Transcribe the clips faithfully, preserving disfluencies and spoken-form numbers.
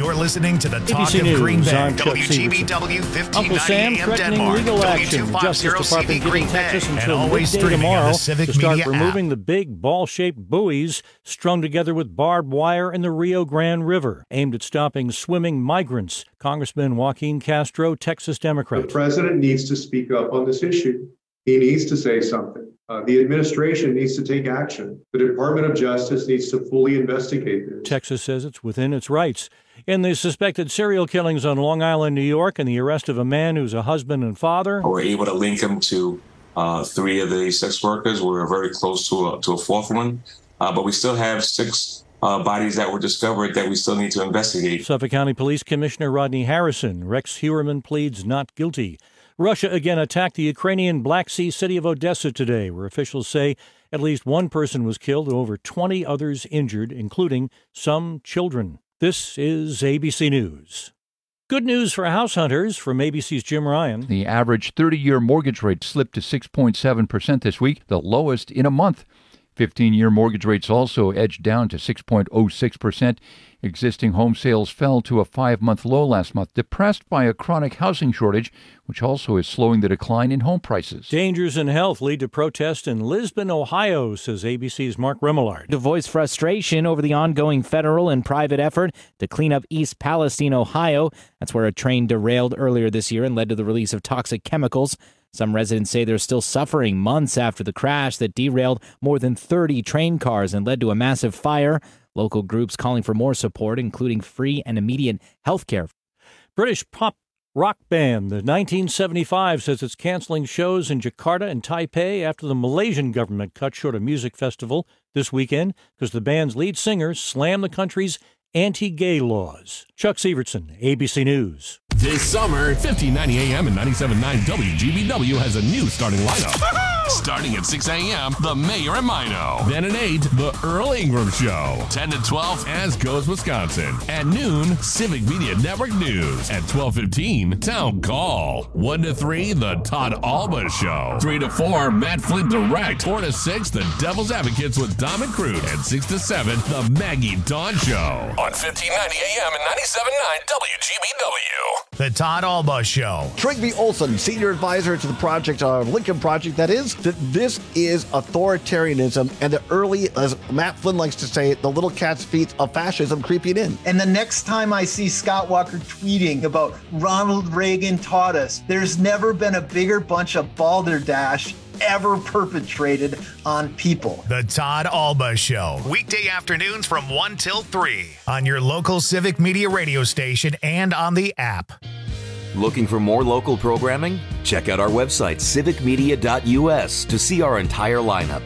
You're listening to the Talk A B C of News, Green Bay. I'm Chuck W G B Severson. W fifteen Uncle ninety Sam A M threatening Denmark, legal action. The Justice Department giving Texas and until always midday streaming on tomorrow the Civic to start Media removing app. the big ball-shaped buoys strung together with barbed wire in the Rio Grande River, aimed at stopping swimming migrants. Congressman Joaquin Castro, Texas Democrat. The president needs to speak up on this issue. He needs to say something. Uh, the administration needs to take action. The Department of Justice needs to fully investigate this. Texas says it's within its rights. In the suspected serial killings on Long Island, New York, and the arrest of a man who's a husband and father. We're able to link him to uh, three of the sex workers. We're very close to a, to a fourth one, uh, but we still have six uh, bodies that were discovered that we still need to investigate. Suffolk County Police Commissioner Rodney Harrison. Rex Heuermann pleads not guilty. Russia again attacked the Ukrainian Black Sea city of Odessa today, where officials say at least one person was killed and over twenty others injured, including some children. This is A B C News. Good news for house hunters from A B C's Jim Ryan. The average thirty-year mortgage rate slipped to six point seven percent this week, the lowest in a month. fifteen-year mortgage rates also edged down to six point oh six percent. Existing home sales fell to a five-month low last month, depressed by a chronic housing shortage, which also is slowing the decline in home prices. Dangers in health lead to protests in Lisbon, Ohio, says A B C's Mark Remillard. To voice frustration over the ongoing federal and private effort to clean up East Palestine, Ohio. That's where a train derailed earlier this year and led to the release of toxic chemicals. Some residents say they're still suffering months after the crash that derailed more than thirty train cars and led to a massive fire. Local groups calling for more support, including free and immediate health care. British pop rock band, the nineteen seventy-five, says it's canceling shows in Jakarta and Taipei after the Malaysian government cut short a music festival this weekend because the band's lead singer slammed the country's anti-gay laws. Chuck Severson, A B C News. This summer, fifteen ninety A M and ninety-seven point nine W G B W has a new starting lineup. Starting at six A M, The Mayor and Mino. Then at eight, The Earl Ingram Show. ten to twelve, As Goes Wisconsin. At noon, Civic Media Network News. At twelve fifteen, Town Call. one to three, The Todd Alba Show. three to four, Matt Flint Direct. four to six, The Devil's Advocates with Dom and Crute. And six to seven, The Maggie Dawn Show. On fifteen ninety A M and ninety-seven point nine W G B W. The Todd Alba Show. Trigby Olson, senior advisor to the project, uh, Lincoln Project, that is, that this is authoritarianism and the early, as Matt Flynn likes to say, the little cat's feet of fascism creeping in. And the next time I see Scott Walker tweeting about Ronald Reagan taught us, there's never been a bigger bunch of balderdash ever perpetrated on people. The Todd Alba Show. Weekday afternoons from one till three on your local Civic Media radio station and on the app. Looking for more local programming? Check out our website, civic media dot U S, to see our entire lineup.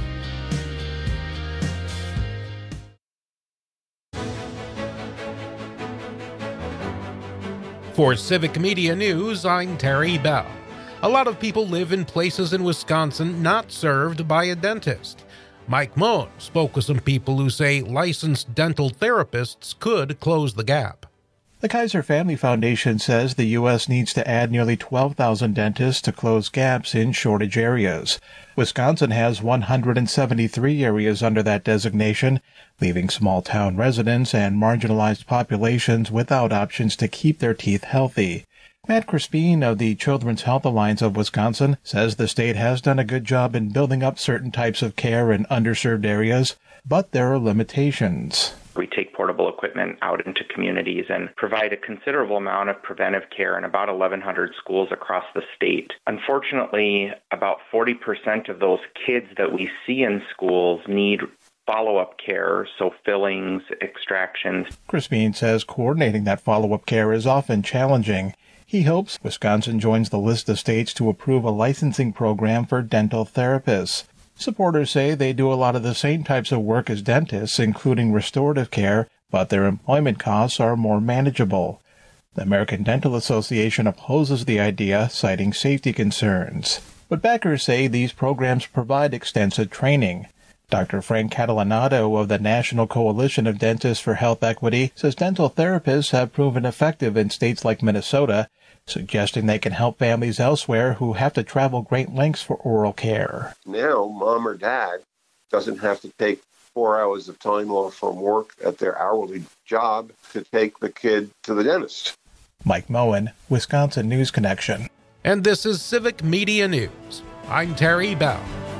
For Civic Media News, I'm Terry Bell. A lot of people live in places in Wisconsin not served by a dentist. Mike Moen spoke with some people who say licensed dental therapists could close the gap. The Kaiser Family Foundation says the U S needs to add nearly twelve thousand dentists to close gaps in shortage areas. Wisconsin has one hundred seventy-three areas under that designation, leaving small-town residents and marginalized populations without options to keep their teeth healthy. Matt Crispin of the Children's Health Alliance of Wisconsin says the state has done a good job in building up certain types of care in underserved areas, but there are limitations. We take portable equipment out into communities and provide a considerable amount of preventive care in about eleven hundred schools across the state. Unfortunately, about forty percent of those kids that we see in schools need follow-up care, so fillings, extractions. Crispin says coordinating that follow-up care is often challenging. He hopes Wisconsin joins the list of states to approve a licensing program for dental therapists. Supporters say they do a lot of the same types of work as dentists, including restorative care, but their employment costs are more manageable. The American Dental Association opposes the idea, citing safety concerns. But backers say these programs provide extensive training. Doctor Frank Catalanato of the National Coalition of Dentists for Health Equity says dental therapists have proven effective in states like Minnesota, suggesting they can help families elsewhere who have to travel great lengths for oral care. Now, mom or dad doesn't have to take four hours of time off from work at their hourly job to take the kid to the dentist. Mike Moen, Wisconsin News Connection. And this is Civic Media News. I'm Terry Bell.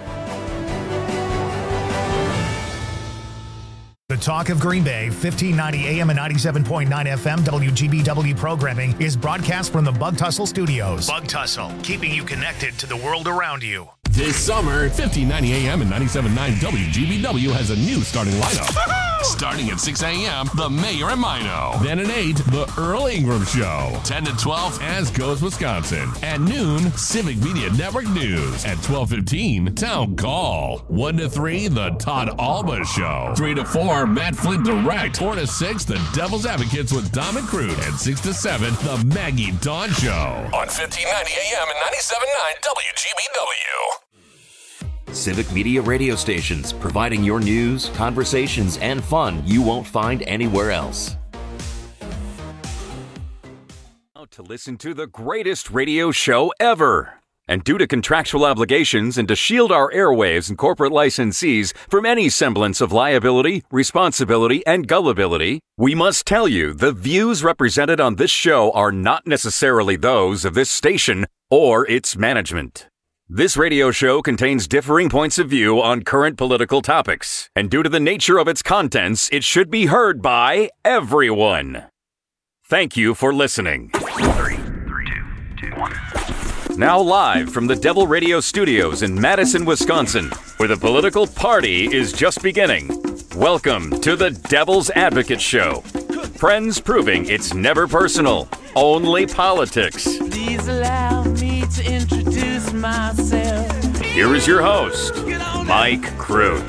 The Talk of Green Bay, fifteen ninety A M and ninety-seven point nine F M W G B W programming is broadcast from the Bug Tussle Studios. Bug Tussle, keeping you connected to the world around you. This summer, fifteen ninety A M and ninety-seven point nine W G B W has a new starting lineup. Starting at six A M, The Mayor and Mino. Then at eight, The Earl Ingram Show. ten to twelve, As Goes Wisconsin. At noon, Civic Media Network News. At twelve fifteen, Town Call. one to three, The Todd Alba Show. three to four, Matt Flint Direct. four to six, The Devil's Advocates with Dom and Crude. And six to seven, The Maggie Dawn Show. On fifteen ninety A M and ninety-seven point nine W G B W. Civic Media radio stations, providing your news, conversations, and fun you won't find anywhere else. To listen to the greatest radio show ever. And due to contractual obligations and to shield our airwaves and corporate licensees from any semblance of liability, responsibility, and gullibility, we must tell you the views represented on this show are not necessarily those of this station or its management. This radio show contains differing points of view on current political topics, and due to the nature of its contents, it should be heard by everyone. Thank you for listening. Three, three, two, two, one. Now live from the Devil Radio Studios in Madison, Wisconsin, where the political party is just beginning. Welcome to the Devil's Advocate Show. Friends proving it's never personal, only politics. Please allow me to introduce myself. Here is your host, Mike Crute.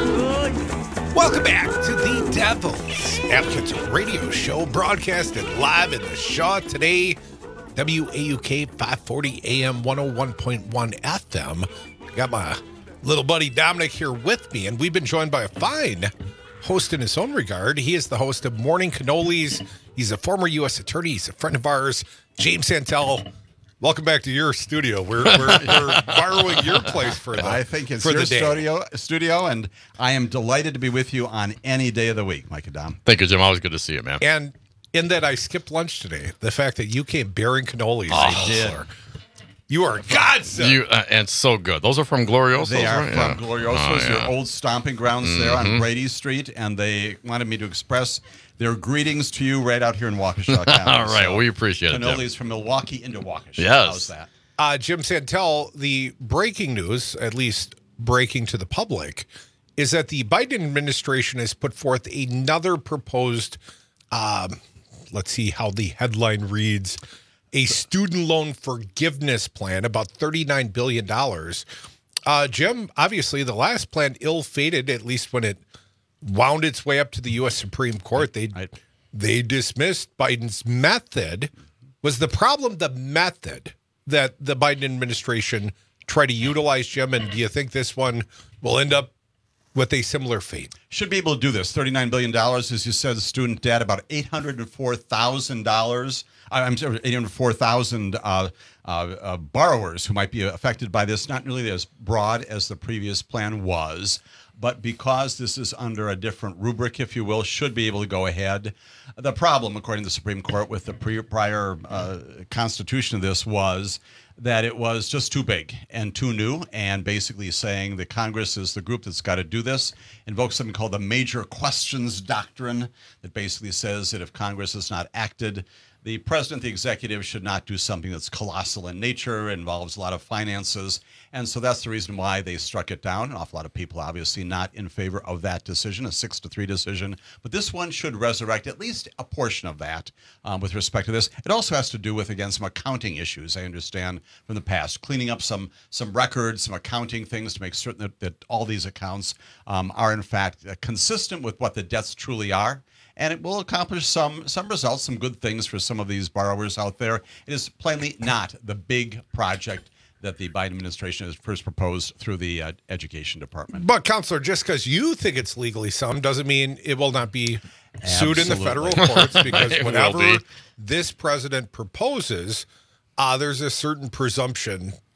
Welcome back to the Devil's Advocates Radio Show, broadcasted live in the Shaw today, W A U K five forty A M, one oh one point one F M. Got my little buddy Dominic here with me, and we've been joined by a fine host in his own regard. He is the host of Morning Cannolis. He's a former U S attorney. He's a friend of ours, James Santel. Welcome back to your studio. We're, we're, we're borrowing your place for the I think it's for your the day. studio, studio, and I am delighted to be with you on any day of the week, Mike and Dom. Thank you, Jim. Always good to see you, man. And in that I skipped lunch today, the fact that you came bearing cannolis. Oh, I did. You are a godsend. You, uh, and so good. Those are from Gloriosos, They are right? from Yeah. Gloriosos, Oh, your yeah. old stomping grounds there on Mhm. Brady Street, and they wanted me to express their greetings to you right out here in Waukesha County. All right, So, we appreciate it, Jim. Cannolis from Milwaukee into Waukesha. Yes. How's that? Uh, Jim Santel, the breaking news, at least breaking to the public, is that the Biden administration has put forth another proposed, um, let's see how the headline reads, a student loan forgiveness plan, about thirty-nine billion dollars. Uh, Jim, obviously the last plan ill-fated, at least when it wound its way up to the U S Supreme Court. They, they dismissed Biden's method. Was the problem the method that the Biden administration tried to utilize, Jim? And do you think this one will end up with a similar fate? Should be able to do this. thirty-nine billion dollars, as you said, student debt, about eight hundred four thousand dollars. I'm sorry, eight hundred four thousand uh, uh, uh, borrowers who might be affected by this, not nearly as broad as the previous plan was. But because this is under a different rubric, if you will, should be able to go ahead. The problem, according to the Supreme Court, with the pre- prior uh, constitution of this was that it was just too big and too new, and basically saying that Congress is the group that's got to do this, invokes something called the Major Questions Doctrine that basically says that if Congress has not acted, the president, the executive, should not do something that's colossal in nature, involves a lot of finances. And so that's the reason why they struck it down. An awful lot of people obviously not in favor of that decision, a six to three decision. But this one should resurrect at least a portion of that um, with respect to this. It also has to do with, again, some accounting issues, I understand, from the past, cleaning up some some records, some accounting things to make certain that, that all these accounts um, are, in fact, uh, consistent with what the debts truly are. And it will accomplish some some results, some good things for some of these borrowers out there. It is plainly not the big project that the Biden administration has first proposed through the uh, Education Department. But, Counselor, just because you think it's legally sound doesn't mean it will not be sued in the federal Absolutely. courts, because It will whenever be. this president proposes, uh, there's a certain presumption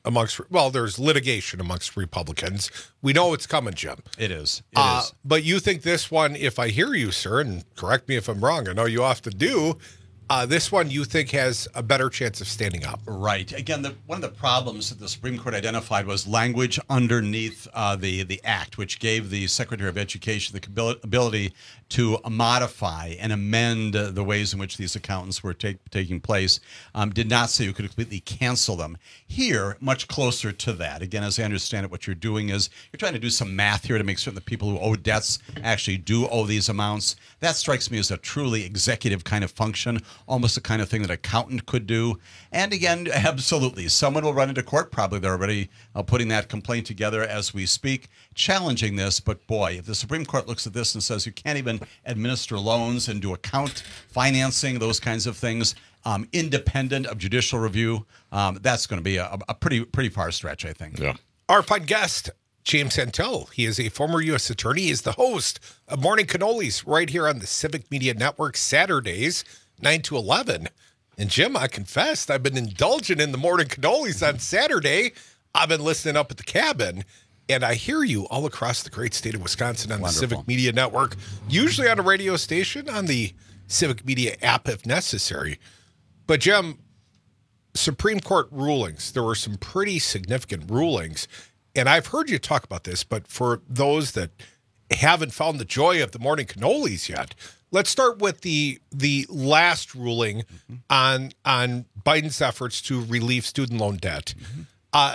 amongst, well, there's litigation amongst Republicans. We know it's coming, Jim. It is. It uh, is. But you think this one, if I hear you, sir, and correct me if I'm wrong, I know you often do, uh, this one you think has a better chance of standing up. Right. Again, the, one of the problems that the Supreme Court identified was language underneath uh, the, the act, which gave the Secretary of Education the ability to modify and amend uh, the ways in which these accountants were take, taking place. Um, did not say you could completely cancel them. Here, much closer to that. Again, as I understand it, what you're doing is you're trying to do some math here to make certain that people who owe debts actually do owe these amounts. That strikes me as a truly executive kind of function, almost the kind of thing that an accountant could do. And again, absolutely, someone will run into court. Probably they're already uh, putting that complaint together as we speak, challenging this. But boy, if the Supreme Court looks at this and says you can't even administer loans and do account financing, those kinds of things, um, independent of judicial review, um, that's going to be a, a pretty pretty far stretch, I think. Yeah. Our fun guest, James Santel. He is a former U S attorney. He is the host of Morning Cannolis right here on the Civic Media Network, Saturdays, nine to eleven. And Jim, I confessed, I've been indulging in the Morning Cannolis on Saturday. I've been listening up at the cabin, and I hear you all across the great state of Wisconsin on Wonderful. the Civic Media Network, usually on a radio station, on the Civic Media app if necessary. But Jim, Supreme Court rulings, there were some pretty significant rulings, and I've heard you talk about this, but for those that haven't found the joy of the Morning Cannolis yet, let's start with the the last ruling mm-hmm. on on Biden's efforts to relieve student loan debt. Mm-hmm. Uh,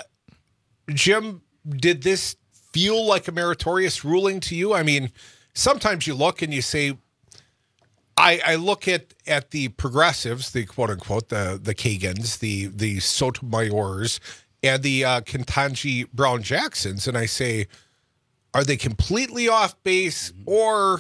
Jim, did this feel like a meritorious ruling to you? I mean, sometimes you look and you say, I, I look at, at the progressives, the quote unquote, the the Kagans, the the Sotomayors, and the uh, Ketanji Brown Jacksons, and I say, are they completely off base, or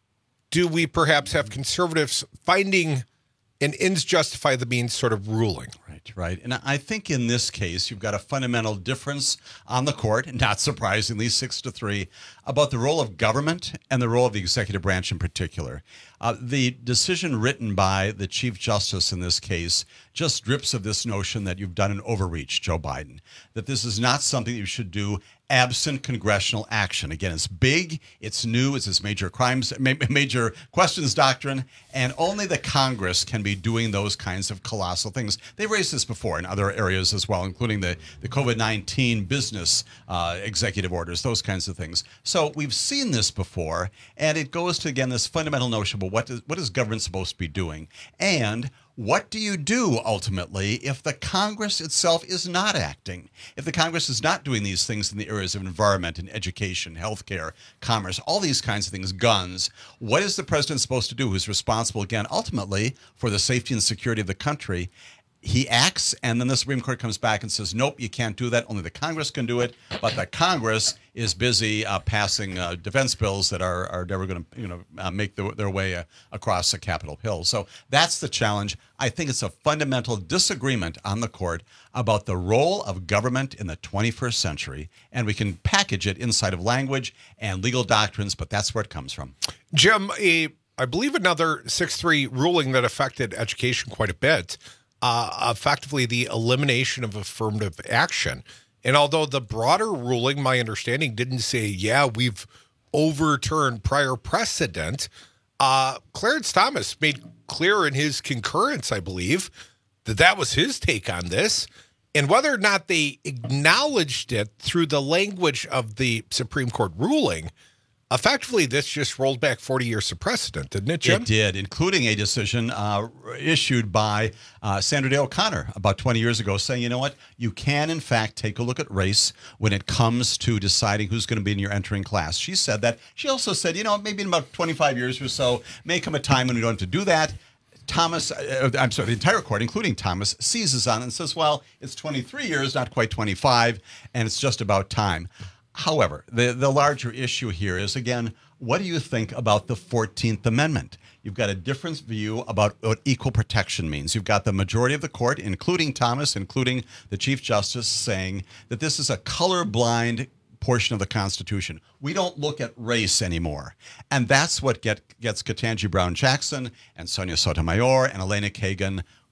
do we perhaps have conservatives finding an ends justify the means sort of ruling? Right, right. And I think in this case, you've got a fundamental difference on the court, not surprisingly, six to three, about the role of government and the role of the executive branch in particular. Uh, the decision written by the Chief Justice in this case just drips of this notion that you've done an overreach, Joe Biden, that this is not something you should do absent congressional action. Again, it's big, it's new, it's this major crimes, major questions doctrine, and only the Congress can be doing those kinds of colossal things. They've raised this before in other areas as well, including the, the COVID nineteen business uh, executive orders, those kinds of things. So we've seen this before, and it goes to, again, this fundamental notion about what is, what is government supposed to be doing? And what do you do ultimately if the Congress itself is not acting? If the Congress is not doing these things in the areas of environment and education, healthcare, commerce, all these kinds of things, guns, what is the president supposed to do who's responsible, again, ultimately for the safety and security of the country? He acts, and then the Supreme Court comes back and says, nope, you can't do that. Only the Congress can do it. But the Congress is busy uh, passing uh, defense bills that are, are never going to you know, uh, make the, their way uh, across the Capitol Hill. So that's the challenge. I think it's a fundamental disagreement on the court about the role of government in the twenty-first century. And we can package it inside of language and legal doctrines, but that's where it comes from. Jim, a, I believe another six three ruling that affected education quite a bit, Uh, effectively the elimination of affirmative action. And although the broader ruling, my understanding, didn't say, yeah, we've overturned prior precedent, uh, Clarence Thomas made clear in his concurrence, I believe, that that was his take on this. And whether or not they acknowledged it through the language of the Supreme Court ruling, effectively, this just rolled back forty years of precedent, didn't it, Jim? It did, including a decision uh, issued by uh, Sandra Day O'Connor about twenty years ago saying, you know what, you can, in fact, take a look at race when it comes to deciding who's going to be in your entering class. She said that. She also said, you know, maybe in about twenty-five years or so, may come a time when we don't have to do that. Thomas, uh, I'm sorry, the entire court, including Thomas, seizes on it and says, well, it's twenty-three years, not quite twenty-five, and it's just about time. However, the, the larger issue here is, again, what do you think about the fourteenth Amendment? You've got a different view about what equal protection means. You've got the majority of the court, including Thomas, including the Chief Justice, saying that this is a colorblind portion of the Constitution. We don't look at race anymore. And that's what get, gets Ketanji Brown Jackson and Sonia Sotomayor and Elena Kagan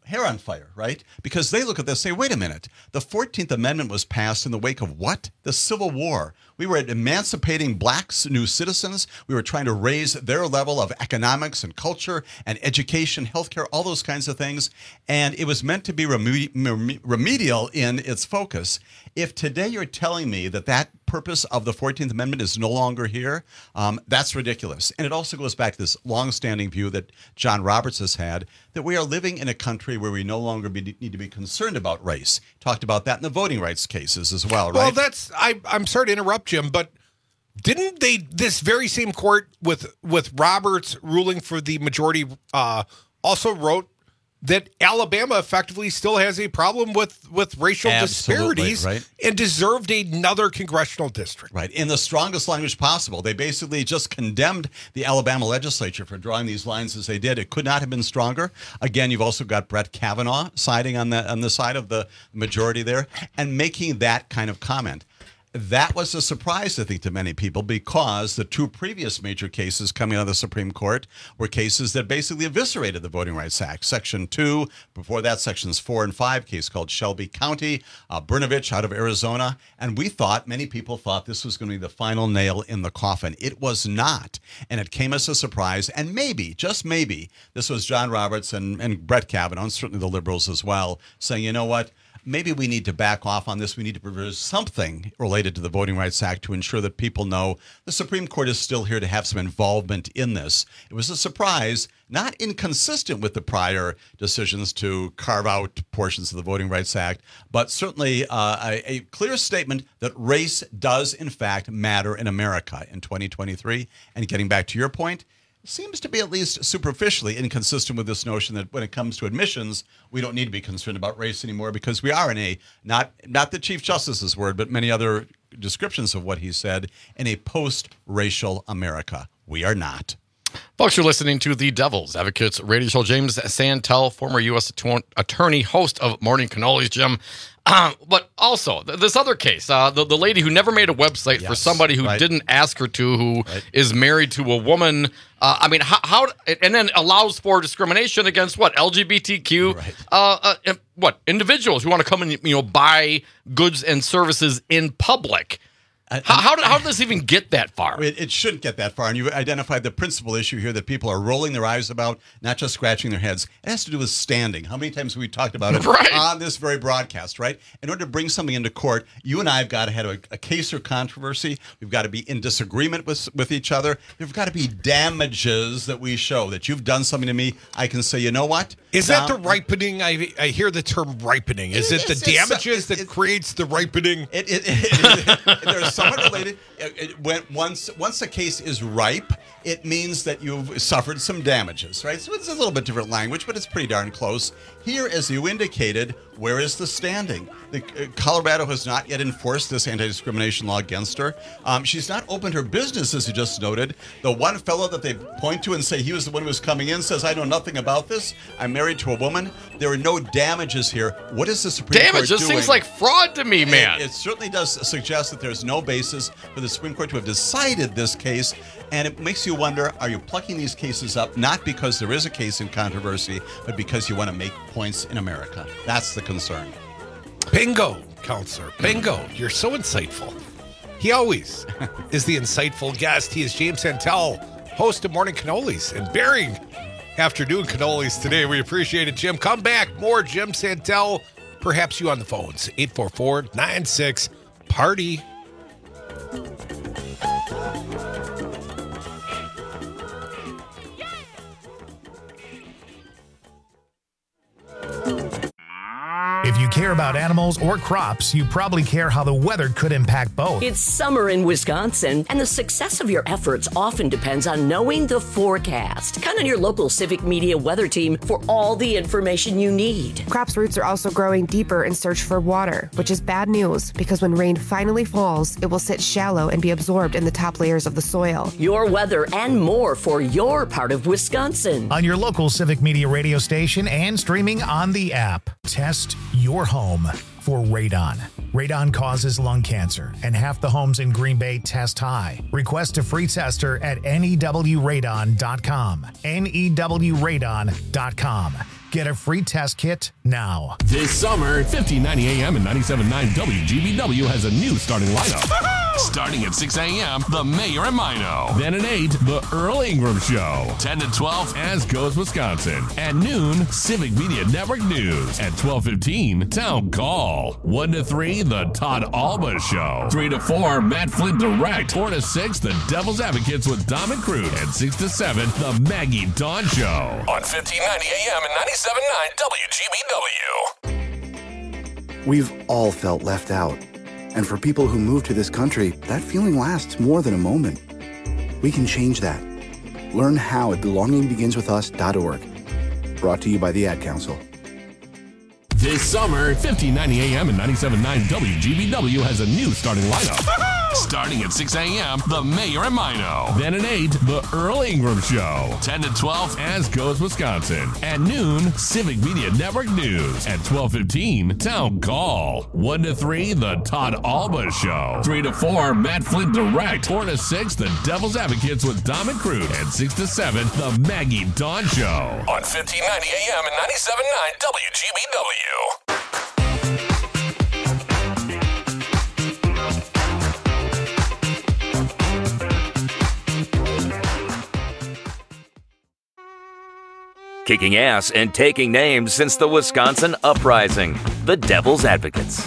hair on fire, right? Because they look at this and say, wait a minute, the fourteenth Amendment was passed in the wake of what? The Civil War. We were emancipating black new citizens. We were trying to raise their level of economics and culture and education, healthcare, all those kinds of things. And it was meant to be reme- remedial in its focus. If today you're telling me that that purpose of the fourteenth Amendment is no longer here, um, that's ridiculous. And it also goes back to this longstanding view that John Roberts has had, that we are living in a country where we no longer be, need to be concerned about race. Talked about that in the voting rights cases as well, right? Well, that's, I, I'm sorry to interrupt, Jim, but didn't they, this very same court with, with Roberts ruling for the majority, uh, also wrote that Alabama effectively still has a problem with, with racial Absolutely, disparities, right? And deserved another congressional district. Right. In the strongest language possible. They basically just condemned the Alabama legislature for drawing these lines as they did. It could not have been stronger. Again, you've also got Brett Kavanaugh siding on the on the side of the majority there and making that kind of comment. That was a surprise, I think, to many people, because the two previous major cases coming out of the Supreme Court were cases that basically eviscerated the Voting Rights Act. Section two, before that, sections four and five, case called Shelby County, uh, Brnovich out of Arizona. And we thought, many people thought this was going to be the final nail in the coffin. It was not. And it came as a surprise. And maybe, just maybe, this was John Roberts and, and Brett Kavanaugh, and certainly the liberals as well, saying, you know what? Maybe we need to back off on this. We need to propose something related to the Voting Rights Act to ensure that people know the Supreme Court is still here to have some involvement in this. It was a surprise, not inconsistent with the prior decisions to carve out portions of the Voting Rights Act, but certainly uh, a, a clear statement that race does, in fact, matter in America in twenty twenty-three. And getting back to your point, seems to be at least superficially inconsistent with this notion that when it comes to admissions, we don't need to be concerned about race anymore because we are in a, not not the Chief Justice's word, but many other descriptions of what he said, in a post-racial America. We are not. Folks, you're listening to the Devil's Advocates radio show. James Santel, former U S attorney, host of Morning Cannolis, Jim. Uh, but also, th- this other case, uh, the, the lady who never made a website yes, for somebody who right. didn't ask her to, who right. is married to a woman. Uh, I mean, how, how, and then allows for discrimination against what? L G B T Q, right. uh, uh, what? Individuals who want to come and, you know, buy goods and services in public. How, how, did, how did this even get that far? It, it shouldn't get that far. And you identified the principal issue here that people are rolling their eyes about, not just scratching their heads. It has to do with standing. How many times have we talked about it right. on this very broadcast, right? In order to bring something into court, you and I have got to have a, a case or controversy. We've got to be in disagreement with, with each other. There've got to be damages that we show. That you've done something to me, I can say, you know what? Is now, that the ripening? I, I hear the term ripening. Is it, it the damages that creates the ripening? It, it, it, it, there's somewhat related. It, it, when, once once a case is ripe, it means that you've suffered some damages, right? So it's a little bit different language, but it's pretty darn close. Here, as you indicated, where is the standing? The, uh, Colorado has not yet enforced this anti-discrimination law against her. Um, she's not opened her business, as you just noted. The one fellow that they point to and say he was the one who was coming in says, I know nothing about this. I'm married to a woman. There are no damages here. What is the Supreme Damages Court doing? Damages seems like fraud to me, man. It, it certainly does suggest that there's no basis for the Supreme Court to have decided this case. And it makes you wonder, are you plucking these cases up not because there is a case in controversy, but because you want to make points in America? That's the concern. Bingo, Counselor. Bingo. You're so insightful. He always is the insightful guest. He is James Santel, host of Morning Cannolis and bearing afternoon cannolis today. We appreciate it, Jim. Come back. More Jim Santel. Perhaps you on the phones. eight four four, nine six, party. If you care about animals or crops, you probably care how the weather could impact both. It's summer in Wisconsin, and the success of your efforts often depends on knowing the forecast. Count on your local Civic Media weather team for all the information you need. Crops' roots are also growing deeper in search for water, which is bad news because when rain finally falls, it will sit shallow and be absorbed in the top layers of the soil. Your weather and more for your part of Wisconsin. On your local Civic Media radio station and streaming on the app. Test your home for radon. Radon causes lung cancer, and half the homes in Green Bay test high. Request a free tester at N E W radon dot com. N E W radon dot com. Get a free test kit now. This summer, fifteen ninety A M and ninety-seven point nine W G B W has a new starting lineup. Starting at six A M, The Mayor and Mino. Then at eight, The Earl Ingram Show. ten to twelve, As Goes Wisconsin. At noon, Civic Media Network News. At twelve fifteen, Town Call. one to three, The Todd Alba Show. three to four, Matt Flint Direct. four to six, The Devil's Advocates with Dom and Cruz. And six to seven, The Maggie Dawn Show. On fifteen ninety A M and ninety-seven point nine W G B W. We've all felt left out. And for people who move to this country, that feeling lasts more than a moment. We can change that. Learn how at belonging begins with us dot org. Brought to you by the Ad Council. This summer, fifteen ninety A M and ninety-seven point nine W G B W has a new starting lineup. Starting at six A M, The Mayor and Mino. Then at eight, The Earl Ingram Show. ten to twelve, As Goes Wisconsin. At noon, Civic Media Network News. At twelve fifteen, Town Call. one to three, The Todd Alba Show. three to four, Matt Flint Direct. four to six, The Devil's Advocates with Dom and Cruz. And six to seven, The Maggie Dawn Show. On fifteen ninety A M and ninety-seven point nine W G B W. Kicking ass and taking names since the Wisconsin Uprising. The Devil's Advocates.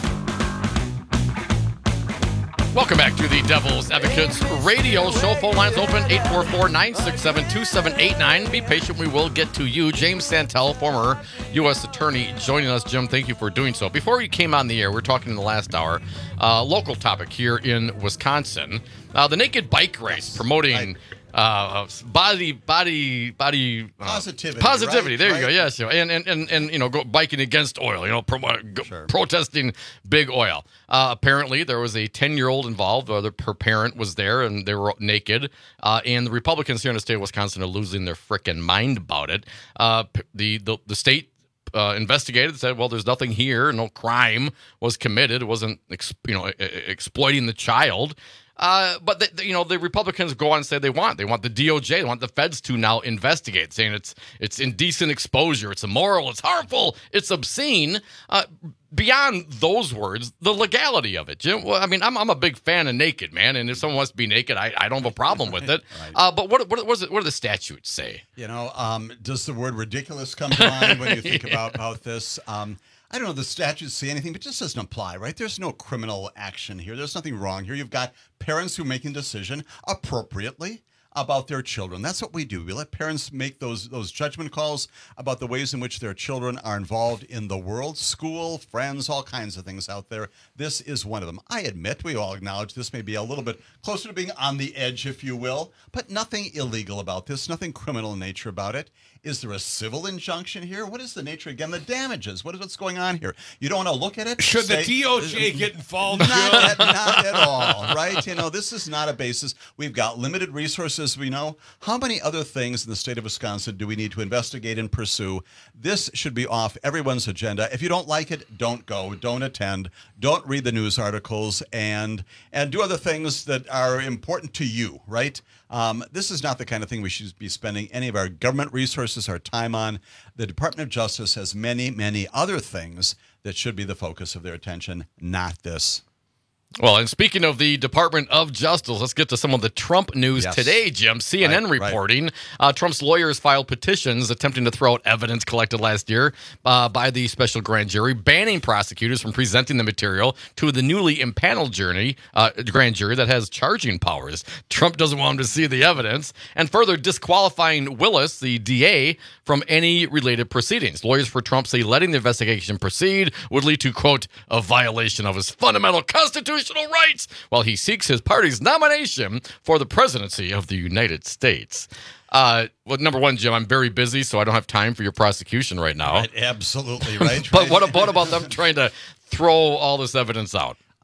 Welcome back to the Devil's Advocates radio show. Phone lines open, eight four four, nine six seven, two seven eight nine. Be patient, we will get to you. James Santel, former U S attorney, joining us. Jim, thank you for doing so. Before you came on the air, we were talking in the last hour, uh, local topic here in Wisconsin. Uh, the naked bike race promoting... Uh, body, body, body uh, positivity. Positivity. Right? There right? you go. Yes, you know, and, and and and you know, go biking against oil. You know, pro, uh, go, sure. protesting big oil. Uh, apparently, there was a ten-year-old involved. Uh, her parent was there, and they were naked. Uh, and the Republicans here in the state of Wisconsin are losing their frickin' mind about it. Uh, the the the state. Uh, investigated, said, well, there's nothing here. No crime was committed. It wasn't, ex- you know, exploiting the child. Uh, but the, the, you know, the Republicans go on and say they want they want the D O J, they want the feds to now investigate, saying it's it's indecent exposure, it's immoral, it's harmful, it's obscene. Uh, beyond those words, the legality of it, Jim. Well, I mean, I'm I'm a big fan of naked, man, and if someone wants to be naked, I, I don't have a problem with it. Right. Uh, but what what what, it, what do the statutes say? You know, um, does the word ridiculous come to mind when you think yeah. about about this? Um, I don't know, the statutes say anything, but it just doesn't apply, right? There's no criminal action here. There's nothing wrong here. You've got parents who are making a decision appropriately about their children. That's what we do. We let parents make those those judgment calls about the ways in which their children are involved in the world, school, friends, all kinds of things out there. This is one of them. I admit, we all acknowledge this may be a little bit closer to being on the edge, if you will, but nothing illegal about this, nothing criminal in nature about it. Is there a civil injunction here? What is the nature, again, the damages? What is what's going on here? You don't want to look at it? Should say, the D O J get involved? Not at, not at all, right? You know, this is not a basis. We've got limited resources, we know. How many other things in the state of Wisconsin do we need to investigate and pursue? This should be off everyone's agenda. If you don't like it, don't go, don't attend, don't read the news articles, and and do other things that are important to you, right? Um, this is not the kind of thing we should be spending any of our government resources, our time on. The Department of Justice has many, many other things that should be the focus of their attention, not this. Well, and speaking of the Department of Justice, let's get to some of the Trump news yes. today, Jim. C N N right, reporting right. Uh, Trump's lawyers filed petitions attempting to throw out evidence collected last year uh, by the special grand jury, banning prosecutors from presenting the material to the newly impaneled jury, uh, grand jury that has charging powers. Trump doesn't want them to see the evidence, and further disqualifying Willis, the D A, from any related proceedings. Lawyers for Trump say letting the investigation proceed would lead to, quote, a violation of his fundamental constitutional rights while he seeks his party's nomination for the presidency of the United States. Uh, well, number one, Jim, I'm very busy, so I don't have time for your prosecution right now. Right, absolutely, right. But right. what, what about them trying to throw all this evidence out?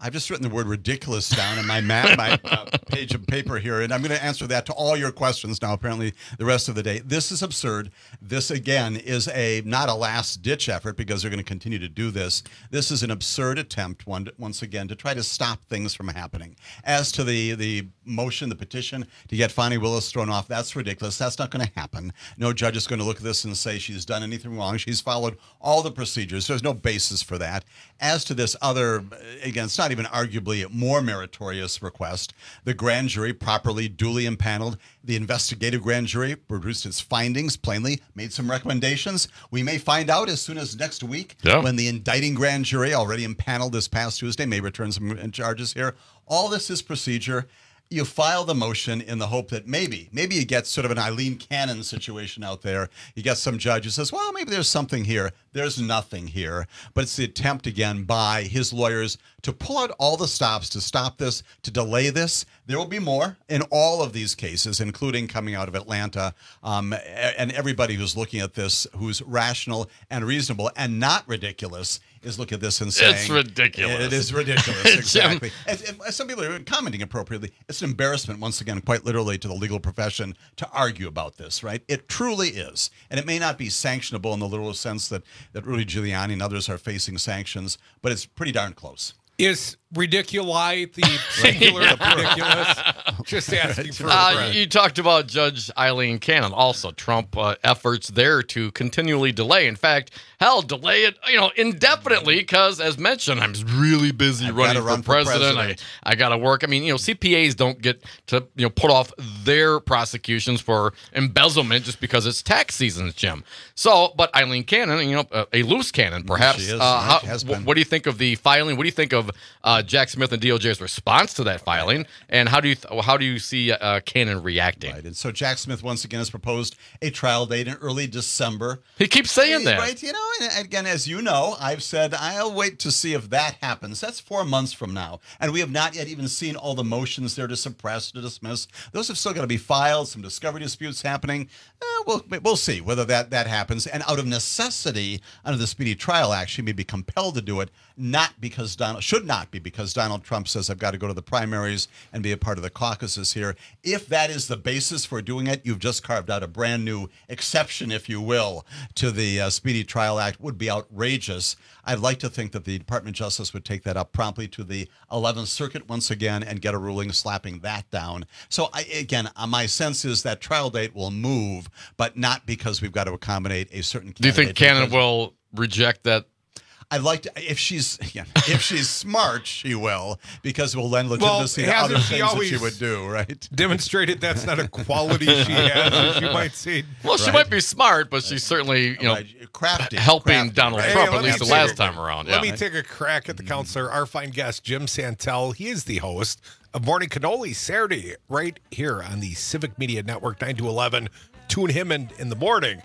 I've just written the word ridiculous down on my map, my uh, page of paper here, and I'm going to answer that to all your questions now, apparently, the rest of the day. This is absurd. This, again, is a not a last-ditch effort because they're going to continue to do this. This is an absurd attempt, one, once again, to try to stop things from happening. As to the, the motion, the petition to get Fani Willis thrown off, that's ridiculous. That's not going to happen. No judge is going to look at this and say she's done anything wrong. She's followed all the procedures. There's no basis for that. As to this other, again, it's not even arguably more meritorious request. The grand jury, properly, duly impaneled, the investigative grand jury produced its findings, plainly made some recommendations. We may find out as soon as next week yeah. when the indicting grand jury, already impaneled this past Tuesday, may return some charges here. All this is procedure. You file the motion in the hope that maybe, maybe you get sort of an Eileen Cannon situation out there. You get some judge who says, well, maybe there's something here. There's nothing here. But it's the attempt, again, by his lawyers to pull out all the stops to stop this, to delay this. There will be more in all of these cases, including coming out of Atlanta. Um, and everybody who's looking at this, who's rational and reasonable and not ridiculous, is looking at this and saying, it's ridiculous. It is ridiculous, exactly. as, as some people are commenting appropriately, it's an embarrassment, once again, quite literally, to the legal profession to argue about this, right? It truly is. And it may not be sanctionable in the literal sense that, that Rudy Giuliani and others are facing sanctions, but it's pretty darn close. Is ridiculi the singular of ridiculous? Just asking for a uh, friend. You talked about Judge Eileen Cannon. Also, Trump uh, efforts there to continually delay. In fact, hell, delay it, you know, indefinitely because, as mentioned, I'm really busy I've running run for, for president. president. I I got to work. I mean, you know, C P As don't get to you know put off their prosecutions for embezzlement just because it's tax season, Jim. So, but Eileen Cannon, you know, uh, a loose cannon, perhaps. She is, uh, right? how, She has wh- been. what do you think of the filing? What do you think of uh, Jack Smith and D O J's response to that filing? And how do you th- how do you see uh, Cannon reacting? Right. And so Jack Smith once again has proposed a trial date in early December. He keeps saying that. Right. You know, and again, as you know, I've said I'll wait to see if that happens. That's four months from now. And we have not yet even seen all the motions there to suppress, to dismiss. Those have still got to be filed, some discovery disputes happening. Eh, we'll, we'll see whether that, that happens. And out of necessity, under the Speedy Trial Act, she may be compelled to do it, not because Donald, should not be because Donald Trump says I've got to go to the primaries and be a part of the caucuses here. If that is the basis for doing it, you've just carved out a brand new exception, if you will, to the uh, Speedy Trial Act. Would be outrageous. I'd like to think that the Department of Justice would take that up promptly to the eleventh Circuit once again and get a ruling slapping that down. So, I, again, uh, my sense is that trial date will move, but not because we've got to accommodate a certain candidate. Do you think Cannon because- will reject that? I'd like to, if she's yeah, if she's smart, she will, because it will lend legitimacy well, to other she things that she would do, right? Demonstrated that's not a quality she has, as you might say. Well, she Right. might be smart, but she's certainly, you know, Right. Crafty, helping crafty, Donald right? Trump, Hey, at let least me the take last a- time around. Let yeah. me take a crack at the counselor, our fine guest, Jim Santel. He is the host of Morning Cannoli Saturday, right here on the Civic Media Network, nine to eleven. Tune him in in the morning.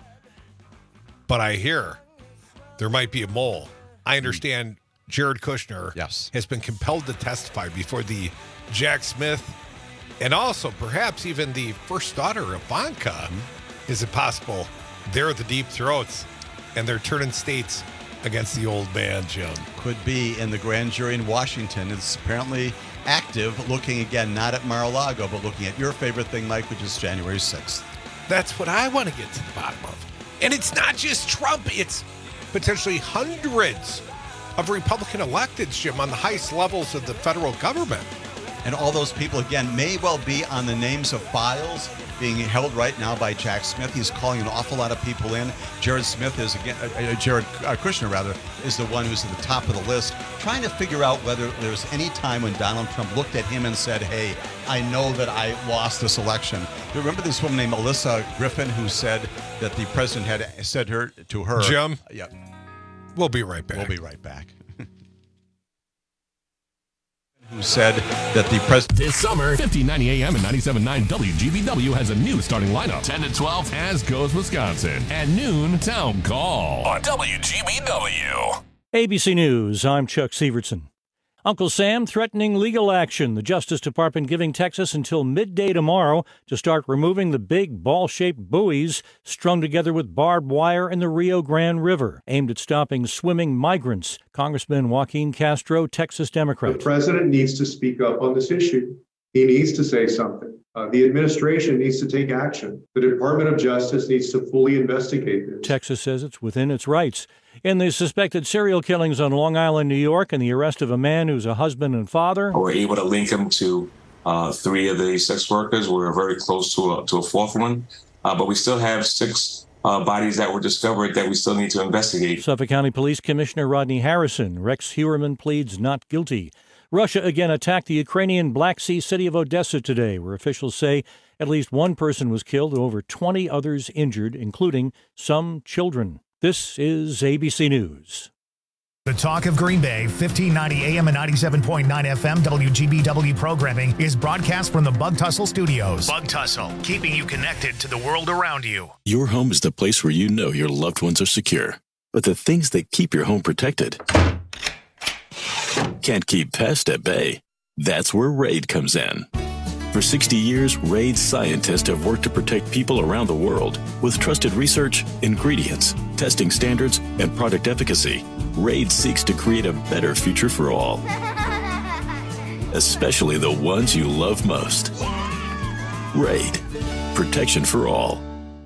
But I hear there might be a mole. I understand Jared Kushner Yes. has been compelled to testify before the Jack Smith and also perhaps even the first daughter, Ivanka. Mm-hmm. Is it possible they're the deep throats and they're turning states against the old man, Jim? Could be in the grand jury in Washington. It's apparently active, looking again not at Mar-a-Lago, but looking at your favorite thing, Mike, which is January sixth. That's what I want to get to the bottom of. And it's not just Trump, it's potentially hundreds of Republican electeds, Jim, on the highest levels of the federal government. And all those people, again, may well be on the names of files being held right now by Jack Smith. He's calling an awful lot of people in. Jared Smith is, again, uh, Jared uh, Kushner, rather, is the one who's at the top of the list, trying to figure out whether there's any time when Donald Trump looked at him and said, hey, I know that I lost this election. Do you remember this woman named Alyssa Griffin who said that the president had said her to her? Jim? Yeah. We'll be right back. We'll be right back. Who said that the president... This summer, fifteen ninety A M and ninety-seven point nine W G B W has a new starting lineup. ten to twelve, As Goes Wisconsin. At noon, Town Call on W G B W. A B C News, I'm Chuck Severson. Uncle Sam threatening legal action. The Justice Department giving Texas until midday tomorrow to start removing the big ball-shaped buoys strung together with barbed wire in the Rio Grande River, aimed at stopping swimming migrants. Congressman Joaquin Castro, Texas Democrat. The president needs to speak up on this issue. He needs to say something. Uh, the administration needs to take action. The Department of Justice needs to fully investigate this. Texas says it's within its rights. In the suspected serial killings on Long Island, New York, and the arrest of a man who's a husband and father. We're able to link him to uh, three of the sex workers. We're very close to a, to a fourth one. Uh, but we still have six uh, bodies that were discovered that we still need to investigate. Suffolk County Police Commissioner Rodney Harrison. Rex Heuermann pleads not guilty. Russia again attacked the Ukrainian Black Sea city of Odessa today, where officials say at least one person was killed and over twenty others injured, including some children. This is A B C News. The Talk of Green Bay, fifteen ninety A M and ninety-seven point nine F M W G B W programming is broadcast from the Bug Tussle Studios. Bug Tussle, keeping you connected to the world around you. Your home is the place where you know your loved ones are secure. But the things that keep your home protected can't keep pests at bay. That's where RAID comes in. For sixty years, RAID scientists have worked to protect people around the world. With trusted research, ingredients, testing standards, and product efficacy, RAID seeks to create a better future for all, especially the ones you love most. RAID, protection for all.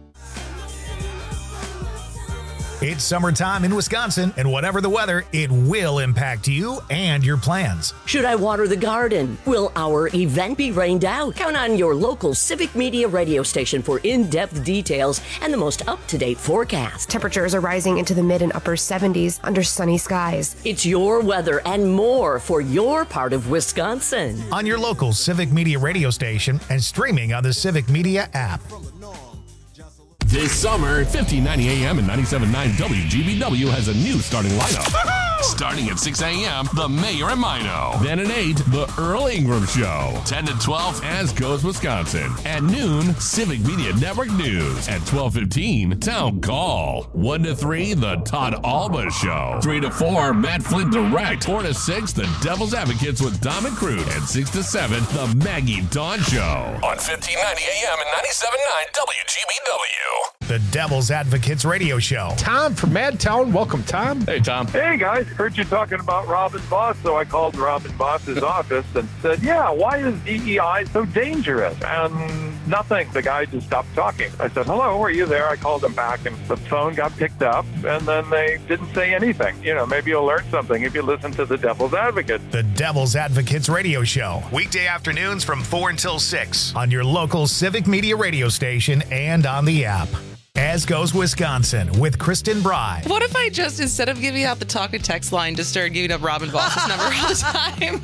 It's summertime in Wisconsin, and whatever the weather, it will impact you and your plans. Should I water the garden? Will our event be rained out? Count on your local Civic Media radio station for in-depth details and the most up-to-date forecast. Temperatures are rising into the mid and upper seventies under sunny skies. It's your weather and more for your part of Wisconsin. On your local Civic Media radio station and streaming on the Civic Media app. This summer, fifteen ninety A M and ninety-seven point nine W G B W has a new starting lineup. Starting at six A M, The Mayor and Mino. Then at eight, The Earl Ingram Show. ten to twelve, As Goes Wisconsin. At noon, Civic Media Network News. At twelve fifteen, Town Call. one to three, The Todd Alba Show. three to four, Matt Flint Direct. four to six, The Devil's Advocates with Dom and Crute. And six to seven, The Maggie Dawn Show. On fifteen ninety A M and ninety-seven point nine W G B W. The Devil's Advocates radio show. Tom from Madtown. Welcome, Tom. Hey, Tom. Hey, guys. Heard you talking about Robin Boss, so I called Robin Boss's office and said, yeah, why is D E I so dangerous? And nothing. The guy just stopped talking. I said, hello, are you there? I called him back, and the phone got picked up, and then they didn't say anything. You know, maybe you'll learn something if you listen to the Devil's Advocate. The Devil's Advocates radio show. Weekday afternoons from four until six on your local Civic Media radio station and on the app. As Goes Wisconsin with Kristen Bry. What if I just, instead of giving out the talk and text line, just started giving up Robin Boss's number all the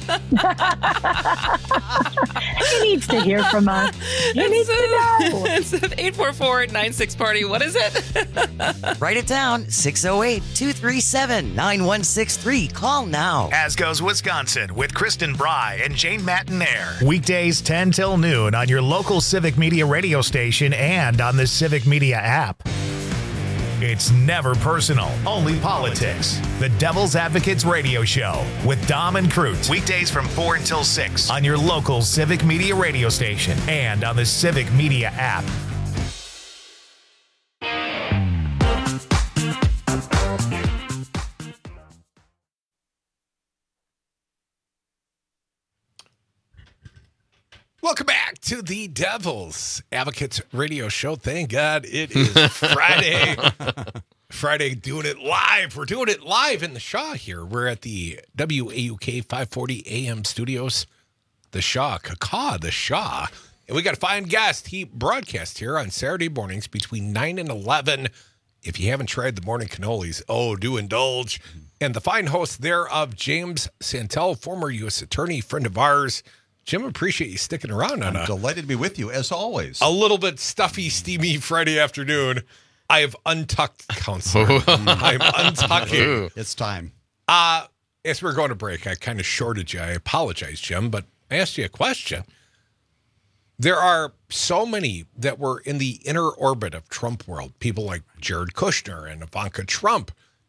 time? He needs to hear from us. He it's needs a, to know. It's eight four four, nine six party. What is it? Write it down. six oh eight, two three seven, nine one six three. Call now. As Goes Wisconsin with Kristen Bry and Jane Mattinaire. Weekdays ten till noon on your local Civic Media radio station and on the Civic Media app. It's never personal, only politics. The Devil's Advocates radio show with Dom and Crute. Weekdays from four until six on your local Civic Media radio station and on the Civic Media app. Welcome back to the Devil's Advocates radio show. Thank God it is Friday. Friday, doing it live. We're doing it live in the Shaw here. We're at the W A U K five forty A M studios. The Shaw, Kaka, the Shaw. And we got a fine guest. He broadcasts here on Saturday mornings between nine and eleven. If you haven't tried the morning cannolis, oh, do indulge. And the fine host thereof, James Santel, former U S attorney, friend of ours. Jim, appreciate you sticking around on I'm a delighted to be with you, as always. A little bit stuffy, steamy Friday afternoon. I have untucked, counselor. I'm untucking. It's time. Uh, as we're going to break, I kind of shorted you. I apologize, Jim, but I asked you a question. There are so many that were in the inner orbit of Trump world, people like Jared Kushner and Ivanka Trump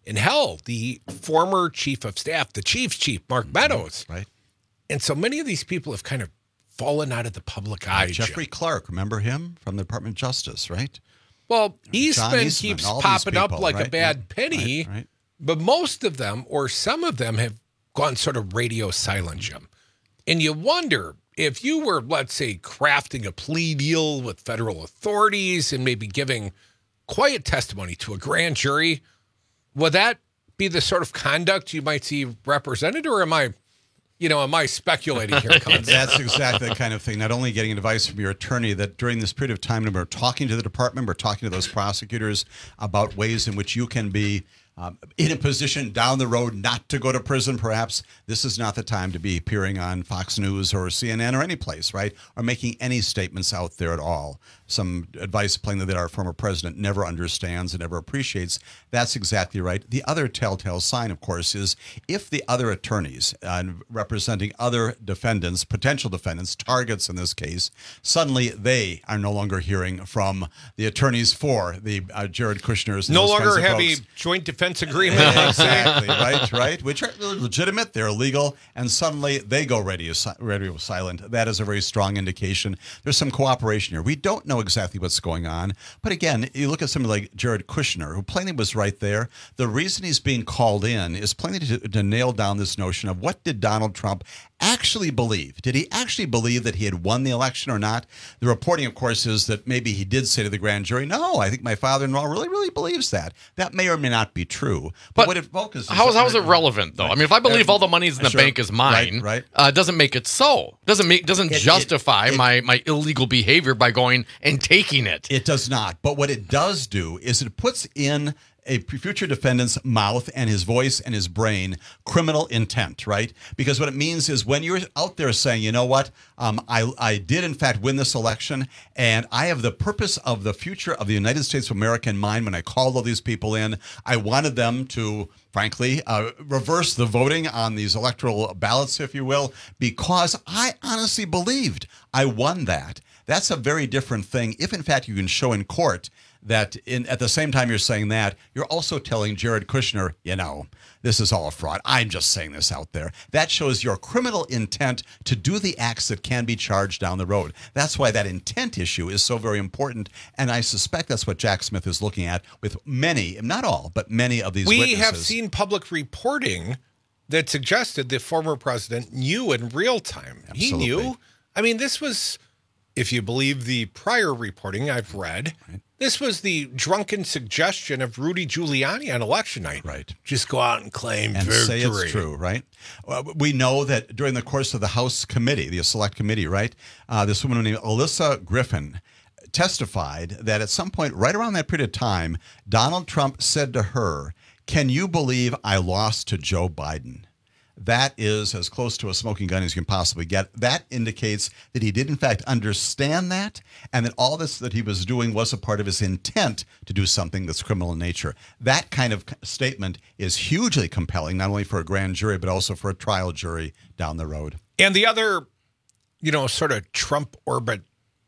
and hell, the former chief of staff, the chief's chief, Mark Meadows. Right. And so many of these people have kind of fallen out of the public eye. Jeffrey Jim. Clark, remember him from the Department of Justice, right? Well, John Eastman, Eastman, keeps all these popping up people, like right? a bad Yeah. penny, Right, right. but most of them, or some of them, have gone sort of radio silent, Jim. And you wonder if you were, let's say, crafting a plea deal with federal authorities and maybe giving quiet testimony to a grand jury, would that be the sort of conduct you might see represented, or am I, you know, am I speculating here? That's exactly the kind of thing. Not only getting advice from your attorney, that during this period of time, when we're talking to the department, we're talking to those prosecutors about ways in which you can be um, in a position down the road not to go to prison, perhaps. This is not the time to be appearing on Fox News or C N N or any place, right? Or making any statements out there at all. Some advice plainly that our former president never understands and never appreciates. That's exactly right. The other telltale sign, of course, is if the other attorneys uh, representing other defendants, potential defendants, targets in this case, suddenly they are no longer hearing from the attorneys for the uh, Jared Kushner's. and No those longer kinds of have folks. a joint defense agreement. Exactly, right, right. Which are legitimate, they're legal, and suddenly they go radio, radio silent. That is a very strong indication. There's some cooperation here. We don't know exactly what's going on, but again, you look at somebody like Jared Kushner, who plainly was right there. The reason he's being called in is plainly to, to nail down this notion of what did Donald Trump actually believe? Did he actually believe that he had won the election or not? The reporting, of course, is that maybe he did say to the grand jury, no, I think my father-in-law really, really believes that. That may or may not be true. But, But what it focuses How is how is it relevant though? I mean, if I believe all the money's in the Sure. bank is mine, Right, right. Uh, doesn't make it so. Doesn't make doesn't It- it- justify it- my my illegal behavior by going and taking it. It does not. But what it does do is it puts in a future defendant's mouth and his voice and his brain criminal intent, right? Because what it means is when you're out there saying, you know what, um, I, I did in fact win this election, and I have the purpose of the future of the United States of America in mind when I called all these people in. I wanted them to, frankly, uh, reverse the voting on these electoral ballots, if you will, because I honestly believed I won that. That's a very different thing. If, in fact, you can show in court that in, at the same time you're saying that, you're also telling Jared Kushner, you know, this is all a fraud. I'm just saying this out there. That shows your criminal intent to do the acts that can be charged down the road. That's why that intent issue is so very important. And I suspect that's what Jack Smith is looking at with many, not all, but many of these we witnesses. have seen public reporting that suggested the former president knew in real time. He Absolutely. knew. I mean, this was, if you believe the prior reporting I've read, right. This was the drunken suggestion of Rudy Giuliani on election night. Right. Just go out and claim and victory. say it's true, right? Well, we know that during the course of the House committee, the select committee, right, uh, this woman named Alyssa Griffin testified that at some point right around that period of time, Donald Trump said to her, can you believe I lost to Joe Biden? That is as close to a smoking gun as you can possibly get. That indicates that he did, in fact, understand that, and that all this that he was doing was a part of his intent to do something that's criminal in nature. That kind of statement is hugely compelling, not only for a grand jury, but also for a trial jury down the road. And the other, you know, sort of Trump orbit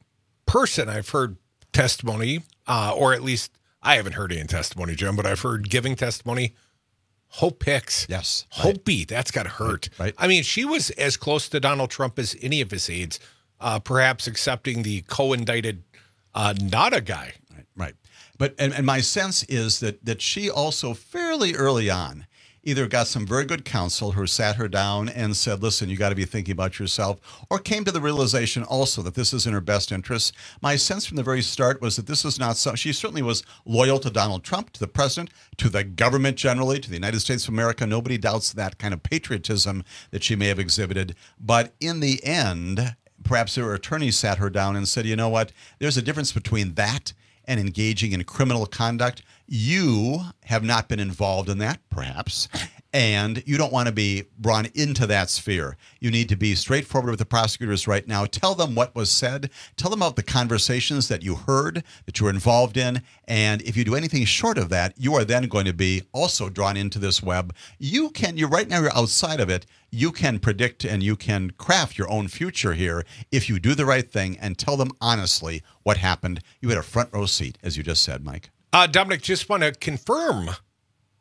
person I've heard testimony, uh, or at least I haven't heard any testimony, Jim, but I've heard giving testimony. Hope Hicks. Yes. Hope right. That's got to hurt. Right, right. I mean, she was as close to Donald Trump as any of his aides, uh, perhaps accepting the co-indicted uh, Nada guy. Right, right. But and, and my sense is that that she also fairly early on either got some very good counsel who sat her down and said, listen, you got to be thinking about yourself, or came to the realization also that this is in her best interest. My sense from the very start was that this is not so. She certainly was loyal to Donald Trump, to the president, to the government generally, to the United States of America. Nobody doubts that kind of patriotism that she may have exhibited. But in the end, perhaps her attorney sat her down and said, you know what, there's a difference between that and engaging in criminal conduct. You have not been involved in that, perhaps, and you don't want to be brought into that sphere. You need to be straightforward with the prosecutors right now. Tell them what was said. Tell them about the conversations that you heard, that you were involved in, and if you do anything short of that, you are then going to be also drawn into this web. You can, you're right now, you're outside of it. You can predict and you can craft your own future here if you do the right thing and tell them honestly what happened. You had a front row seat, as you just said, Mike. Uh, Dominic, just want to confirm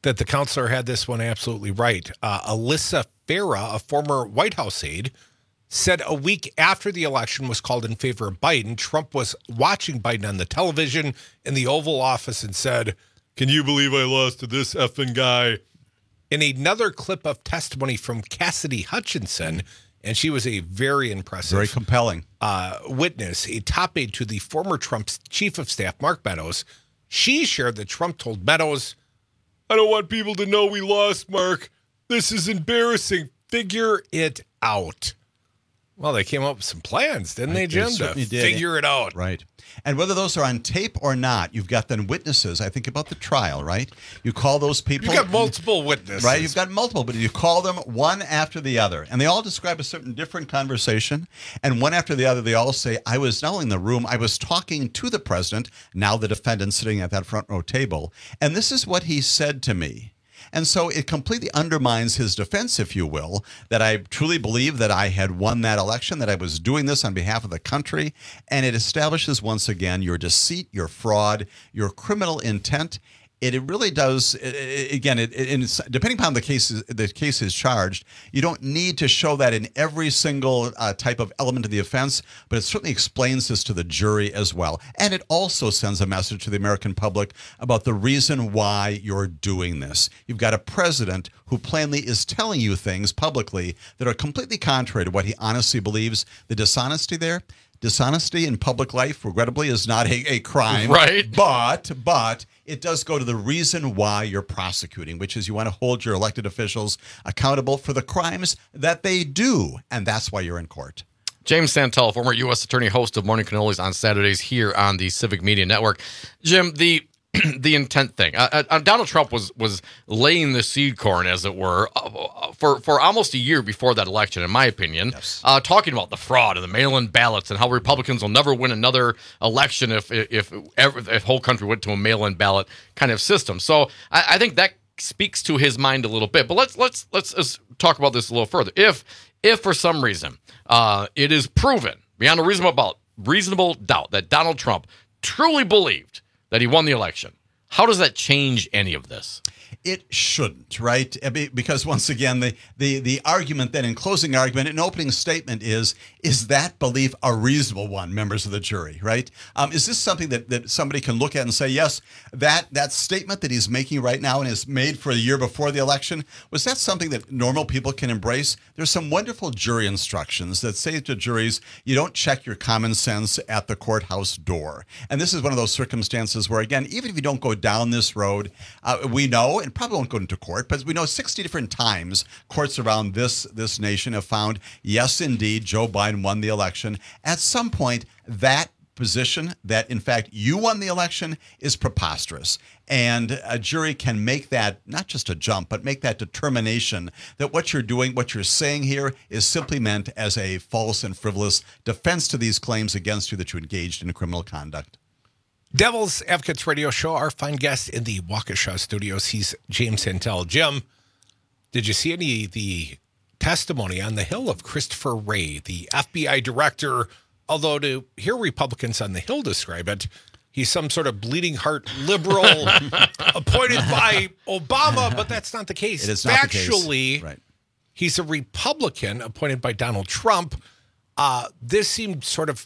that the counselor had this one absolutely right. Uh, Alyssa Farah, a former White House aide, said a week after the election was called in favor of Biden, Trump was watching Biden on the television in the Oval Office and said, "Can you believe I lost to this effing guy?" In another clip of testimony from Cassidy Hutchinson, and she was a very impressive, very compelling uh, witness, a top aide to the former Trump's chief of staff, Mark Meadows. She shared that Trump told Meadows, "I don't want people to know we lost, Mark. This is embarrassing. Figure it out." Well, they came up with some plans, didn't they, Jim? To figure it out. Right. And whether those are on tape or not, you've got then witnesses. I think about the trial, right? You call those people. You've got multiple witnesses. Right? You've got multiple, but you call them one after the other. And they all describe a certain different conversation. And one after the other, they all say, I was not only in the room, I was talking to the president, now the defendant sitting at that front row table. And this is what he said to me. And so it completely undermines his defense, if you will, that I truly believe that I had won that election, that I was doing this on behalf of the country. And it establishes once again your deceit, your fraud, your criminal intent. It, it really does, it, again, it, it, depending upon the case, the case is charged, you don't need to show that in every single uh, type of element of the offense, but it certainly explains this to the jury as well. And it also sends a message to the American public about the reason why you're doing this. You've got a president who plainly is telling you things publicly that are completely contrary to what he honestly believes. The dishonesty there, dishonesty in public life, regrettably, is not a, a crime. Right. But, but it does go to the reason why you're prosecuting, which is you want to hold your elected officials accountable for the crimes that they do. And that's why you're in court. James Santel, former U S attorney, host of Morning Cannolis on Saturdays here on the Civic Media Network. Jim, the the intent thing. Uh, uh, Donald Trump was was laying the seed corn, as it were, uh, for, for almost a year before that election, in my opinion, yes. uh, talking about the fraud and the mail-in ballots and how Republicans will never win another election if if if, if the whole country went to a mail-in ballot kind of system. So I, I think that speaks to his mind a little bit. But let's let's let's, let's talk about this a little further. If if for some reason uh, it is proven beyond a reasonable reasonable doubt that Donald Trump truly believed that he won the election, how does that change any of this? It shouldn't, right? Because once again, the, the, the argument then in closing argument, an opening statement is, is that belief a reasonable one, members of the jury, right? Um, is this something that, that somebody can look at and say, yes, that, that statement that he's making right now and is made for the year before the election, was that something that normal people can embrace? There's some wonderful jury instructions that say to juries, you don't check your common sense at the courthouse door. And this is one of those circumstances where, again, even if you don't go down this road, uh, we know, and probably won't go into court, but we know sixty different times courts around this this nation have found, yes, indeed, Joe Biden won the election. At some point, that position that, in fact, you won the election is preposterous. And a jury can make that, not just a jump, but make that determination that what you're doing, what you're saying here is simply meant as a false and frivolous defense to these claims against you that you engaged in criminal conduct. Devil's Advocates Radio Show, our fine guest in the Waukesha studios, he's James Santel. Jim, did you see any of the testimony on the Hill of Christopher Wray, the F B I director? Although to hear Republicans on the Hill describe it, he's some sort of bleeding heart liberal appointed by Obama, but that's not the case. It is not Factually, the case. Right. He's a Republican appointed by Donald Trump. Uh, this seemed sort of,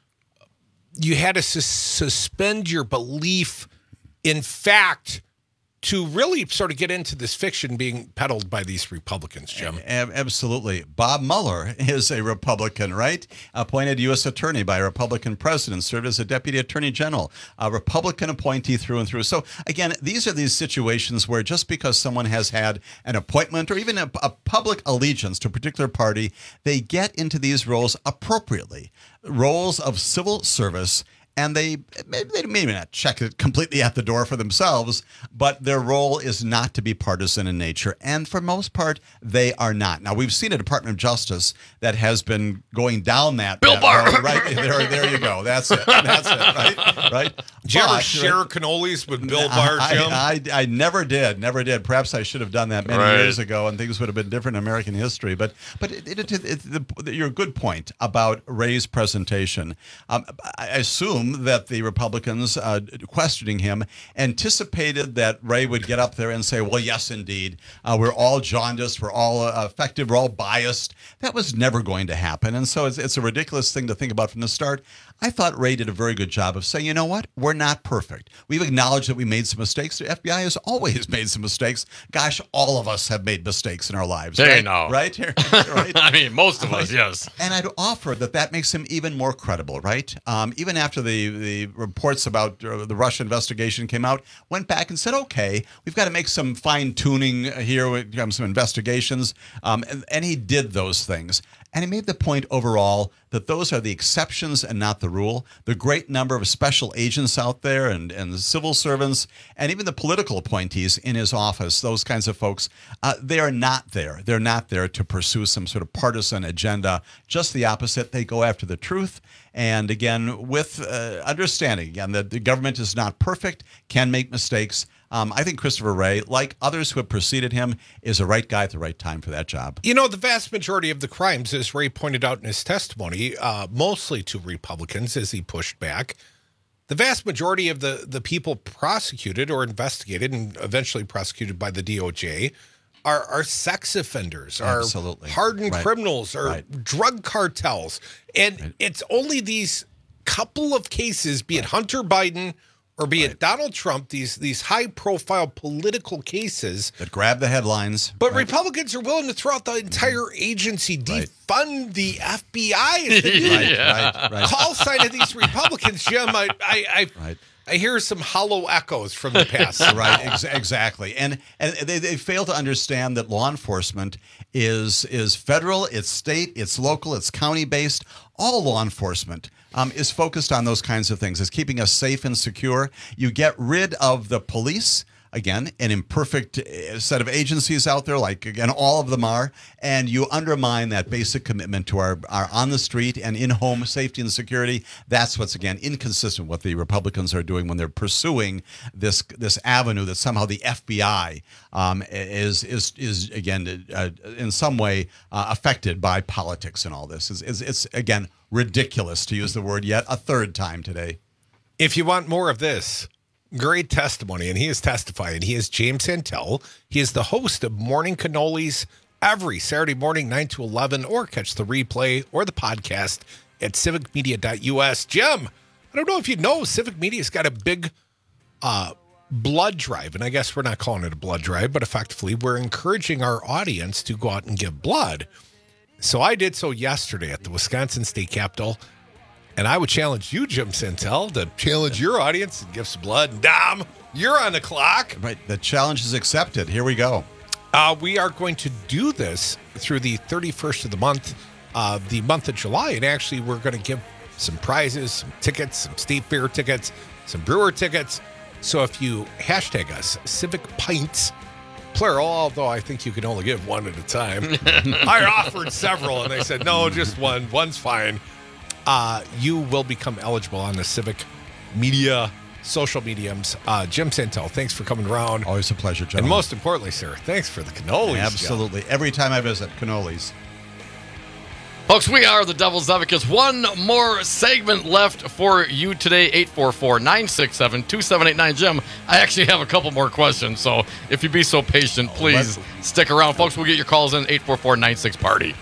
you had to sus- suspend your belief in fact to really sort of get into this fiction being peddled by these Republicans, Jim. A- absolutely. Bob Mueller is a Republican, right? Appointed U S attorney by a Republican president, served as a deputy attorney general, a Republican appointee through and through. So again, these are these situations where just because someone has had an appointment or even a, a public allegiance to a particular party, they get into these roles appropriately, roles of civil service. And they, they maybe not check it completely at the door for themselves, but their role is not to be partisan in nature. And for most part, they are not. Now, we've seen a Department of Justice that has been going down that. Bill that Barr! road, right? There, there you go. That's it. That's it, right? Right? Did you ever But, share right, cannolis with Bill Barr, I, Jim? I, I, I never did. Never did. Perhaps I should have done that many Right. years ago, and things would have been different in American history. But but it, it, it, it, the, your good point about Ray's presentation. Um, I assume assume that the Republicans uh, questioning him anticipated that Ray would get up there and say, well, yes, indeed, uh, we're all jaundiced, we're all uh, affected, we're all biased. That was never going to happen. And so it's, it's a ridiculous thing to think about from the start. I thought Ray did a very good job of saying, you know what, we're not perfect. We've acknowledged that we made some mistakes. The F B I has always made some mistakes. Gosh, all of us have made mistakes in our lives. They right? know. Right? right? I mean, most of us, yes. And I'd offer that that makes him even more credible, right? Um, even after the, the reports about uh, the Russia investigation came out, went back and said, okay, we've got to make some fine-tuning here, with um, some investigations. Um, and, and he did those things. And he made the point overall that those are the exceptions and not the rule. The great number of special agents out there and, and the civil servants and even the political appointees in his office, those kinds of folks, uh, they are not there. They're not there to pursue some sort of partisan agenda. Just the opposite. They go after the truth. And again, with uh, understanding, again, that the government is not perfect, can make mistakes. Um, I think Christopher Wray, like others who have preceded him, is the right guy at the right time for that job. You know, the vast majority of the crimes, as Ray pointed out in his testimony, uh, mostly to Republicans as he pushed back, the vast majority of the, the people prosecuted or investigated and eventually prosecuted by the D O J are, are sex offenders, are Absolutely. hardened Right. criminals, or Right. drug cartels. And right. it's only these couple of cases, be it Hunter Biden or be it Donald Trump, these these high-profile political cases that grab the headlines. But right. Republicans are willing to throw out the entire agency, defund right. the F B I. Is the new right, right, right. call sign of these Republicans, Jim. I, I, I, right. I hear some hollow echoes from the past. Right, ex- exactly. And and they, they fail to understand that law enforcement is is federal, it's state, it's local, it's county-based. All law enforcement um, is focused on those kinds of things. It's keeping us safe and secure. You get rid of the police. Again, an imperfect set of agencies out there, like, again, all of them are, and you undermine that basic commitment to our, our on-the-street and in-home safety and security. That's what's, again, inconsistent with what the Republicans are doing when they're pursuing this this avenue that somehow the F B I um, is, is, is again, uh, in some way uh, affected by politics and all this. It's, it's, it's, again, ridiculous, to use the word yet a third time today. If you want more of this, great testimony, and he is testifying. He is James Santel. He is the host of Morning Cannolis every Saturday morning, nine to eleven, or catch the replay or the podcast at civic media dot U S. Jim, I don't know if you know, Civic Media's got a big uh, blood drive, and I guess we're not calling it a blood drive, but effectively we're encouraging our audience to go out and give blood. So I did so yesterday at the Wisconsin State Capitol. And I would challenge you, Jim Santel, to challenge your audience and give some blood. And Dom, you're on the clock. Right. The challenge is accepted. Here we go. Uh, we are going to do this through the thirty-first of the month, uh, the month of July. And actually, we're going to give some prizes, some tickets, some state fair tickets, some brewer tickets. So if you hashtag us, Civic Pints, plural, although I think you can only give one at a time. I offered several, and they said, no, just one. One's fine. Uh, you will become eligible on the Civic Media social mediums. Uh, Jim Santel, thanks for coming around. Always a pleasure, gentlemen. And most importantly, sir, thanks for the cannolis. Absolutely. Jim. Every time I visit, cannolis. Folks, we are the Devil's Advocates. One more segment left for you today, eight four four, nine six seven, two seven eight nine. Jim, I actually have a couple more questions, so if you'd be so patient, please oh, stick around. Folks, we'll get your calls in, eight four four, nine six, party.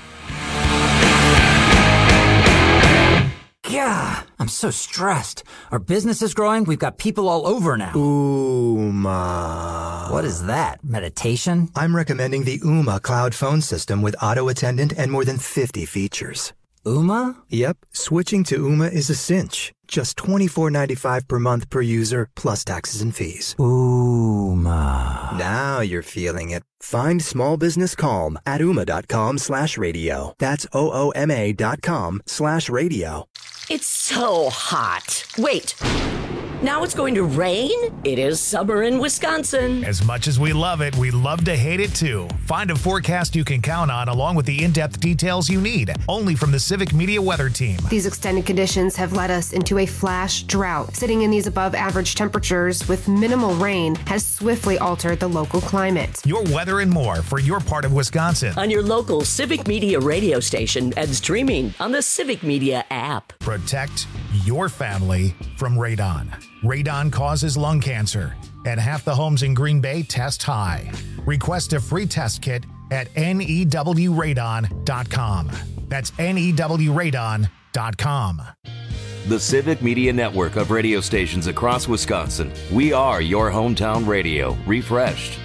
Yeah, I'm so stressed. Our business is growing. We've got people all over now. Ooma. What is that? Meditation? I'm recommending the Ooma cloud phone system with auto attendant and more than fifty features. Ooma? Yep. Switching to Ooma is a cinch. Just twenty-four ninety-five per month per user, plus taxes and fees. Ooma. Now you're feeling it. Find small business calm at ooma.com slash radio. That's O-O-M-A dot com slash radio. It's so hot. Wait. Now it's going to rain? It is summer in Wisconsin. As much as we love it, we love to hate it too. Find a forecast you can count on along with the in-depth details you need. Only from the Civic Media Weather Team. These extended conditions have led us into a flash drought. Sitting in these above average temperatures with minimal rain has swiftly altered the local climate. Your weather and more for your part of Wisconsin. On your local Civic Media radio station and streaming on the Civic Media app. Protect your family from radon. Radon causes lung cancer, and half the homes in Green Bay test high. Request a free test kit at N E W radon dot com. That's N E W radon dot com. The Civic Media Network of radio stations across Wisconsin. We are your hometown radio, refreshed.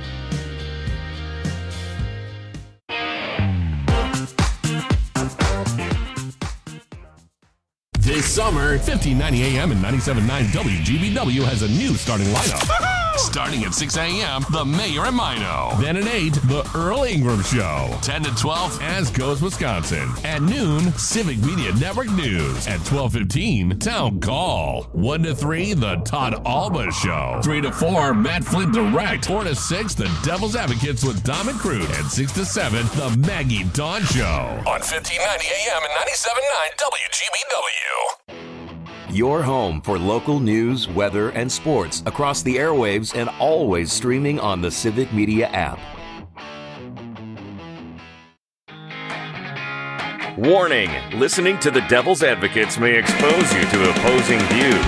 This summer, fifteen ninety A M and ninety-seven point nine W G B W has a new starting lineup. Starting at six A M, The Mayor and Mino. Then at eight, The Earl Ingram Show. ten to twelve, As Goes Wisconsin. At noon, Civic Media Network News. At twelve fifteen, Town Call. one to three, The Todd Alba Show. three to four, Matt Flint Direct. four to six, The Devil's Advocates with Dom and Crude. And six to seven, The Maggie Dawn Show. On fifteen ninety A M and ninety-seven point nine W G B W. Your home for local news, weather, and sports across the airwaves and always streaming on the Civic Media app. Warning, listening to the Devil's Advocates may expose you to opposing views.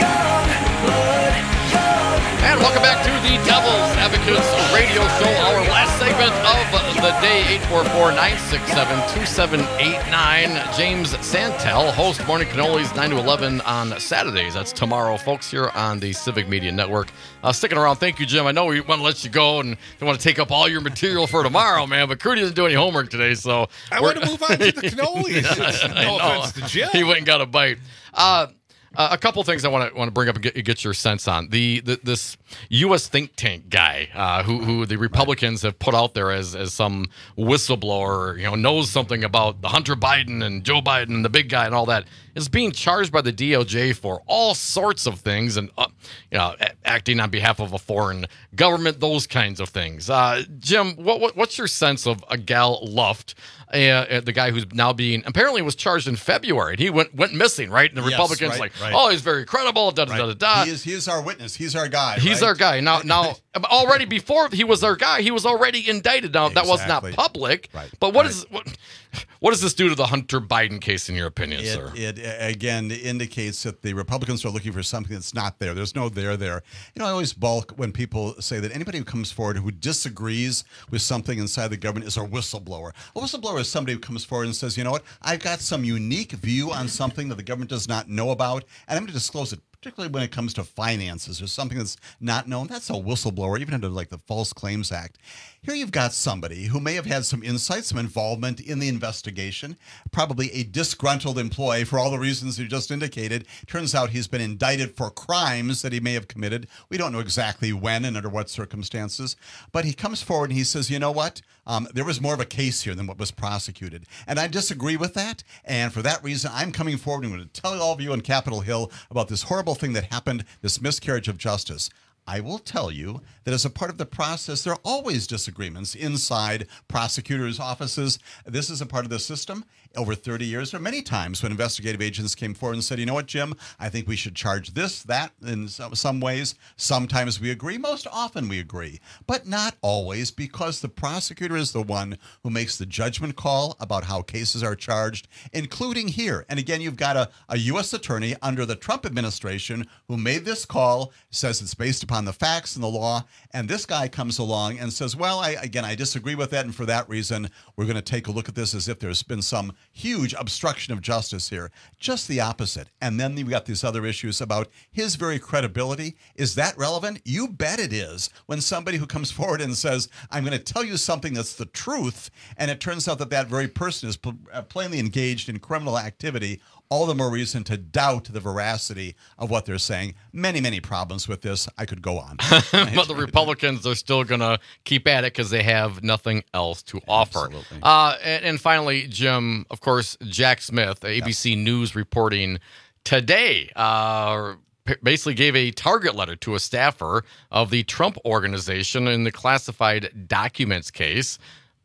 And welcome back to the Devil's Advocates radio show, our last segment of the day, eight four four, nine six seven, two seven eight nine. James Santel, host Morning Cannolis nine to eleven on Saturdays. That's tomorrow, folks, here on the Civic Media Network. Uh, sticking around, thank you, Jim. I know we want to let you go and don't want to take up all your material for tomorrow, man, but Crudy doesn't do any homework today, so... I want to move on to the cannolis. Yeah, no offense to Jim. He went and got a bite. Uh... Uh, a couple things I want to want to bring up and get, get your sense on. The, the this U S think tank guy uh, who who the Republicans have put out there as as some whistleblower, you know, knows something about the Hunter Biden and Joe Biden and the big guy and all that, is being charged by the D O J for all sorts of things and uh, you know, a- acting on behalf of a foreign government, those kinds of things. Uh, Jim, what, what what's your sense of a Gal Luft? Uh, the guy who's now being apparently was charged in February and he went went missing, right? And the Yes, Republicans right, like, right. oh, he's very credible. Da da da da da. He is, he is our witness. He's our guy. He's right? our guy. Now, now, already before he was our guy, he was already indicted. Now that was not Exactly. public. Right. But what Right. is what? What does this do to the Hunter Biden case, in your opinion, It, sir? it again indicates that the Republicans are looking for something that's not there. There's no there there. You know, I always balk when people say that anybody who comes forward who disagrees with something inside the government is a whistleblower. A whistleblower is somebody who comes forward and says, you know what, I've got some unique view on something that the government does not know about, and I'm going to disclose it. Particularly when it comes to finances or something that's not known. That's a whistleblower, even under like the False Claims Act. Here you've got somebody who may have had some insight, some involvement in the investigation, probably a disgruntled employee for all the reasons you just indicated. Turns out he's been indicted for crimes that he may have committed. We don't know exactly when and under what circumstances, but he comes forward and he says, you know what? Um, there was more of a case here than what was prosecuted. And I disagree with that. And for that reason, I'm coming forward and I'm going to tell all of you on Capitol Hill about this horrible thing that happened, this miscarriage of justice. I will tell you that as a part of the process, there are always disagreements inside prosecutors' offices. This is a part of the system. Over thirty years, there are many times when investigative agents came forward and said, you know what, Jim, I think we should charge this, that, in some, some ways. Sometimes we agree. Most often we agree. But not always, because the prosecutor is the one who makes the judgment call about how cases are charged, including here. And again, you've got a, a U S attorney under the Trump administration who made this call, says it's based upon the facts and the law, and this guy comes along and says, well, I, again, I disagree with that, and for that reason, we're going to take a look at this as if there's been some huge obstruction of justice here. Just the opposite. And then we've got these other issues about his very credibility. Is that relevant? You bet it is. When somebody who comes forward and says, I'm going to tell you something that's the truth, and it turns out that that very person is pl- plainly engaged in criminal activity, all the more reason to doubt the veracity of what they're saying. Many, many problems with this. I could go on. But the Republicans are still going to keep at it because they have nothing else to offer. Uh, and, and finally, Jim, of course, Jack Smith, A B C yes. News reporting today, uh, basically gave a target letter to a staffer of the Trump organization in the classified documents case.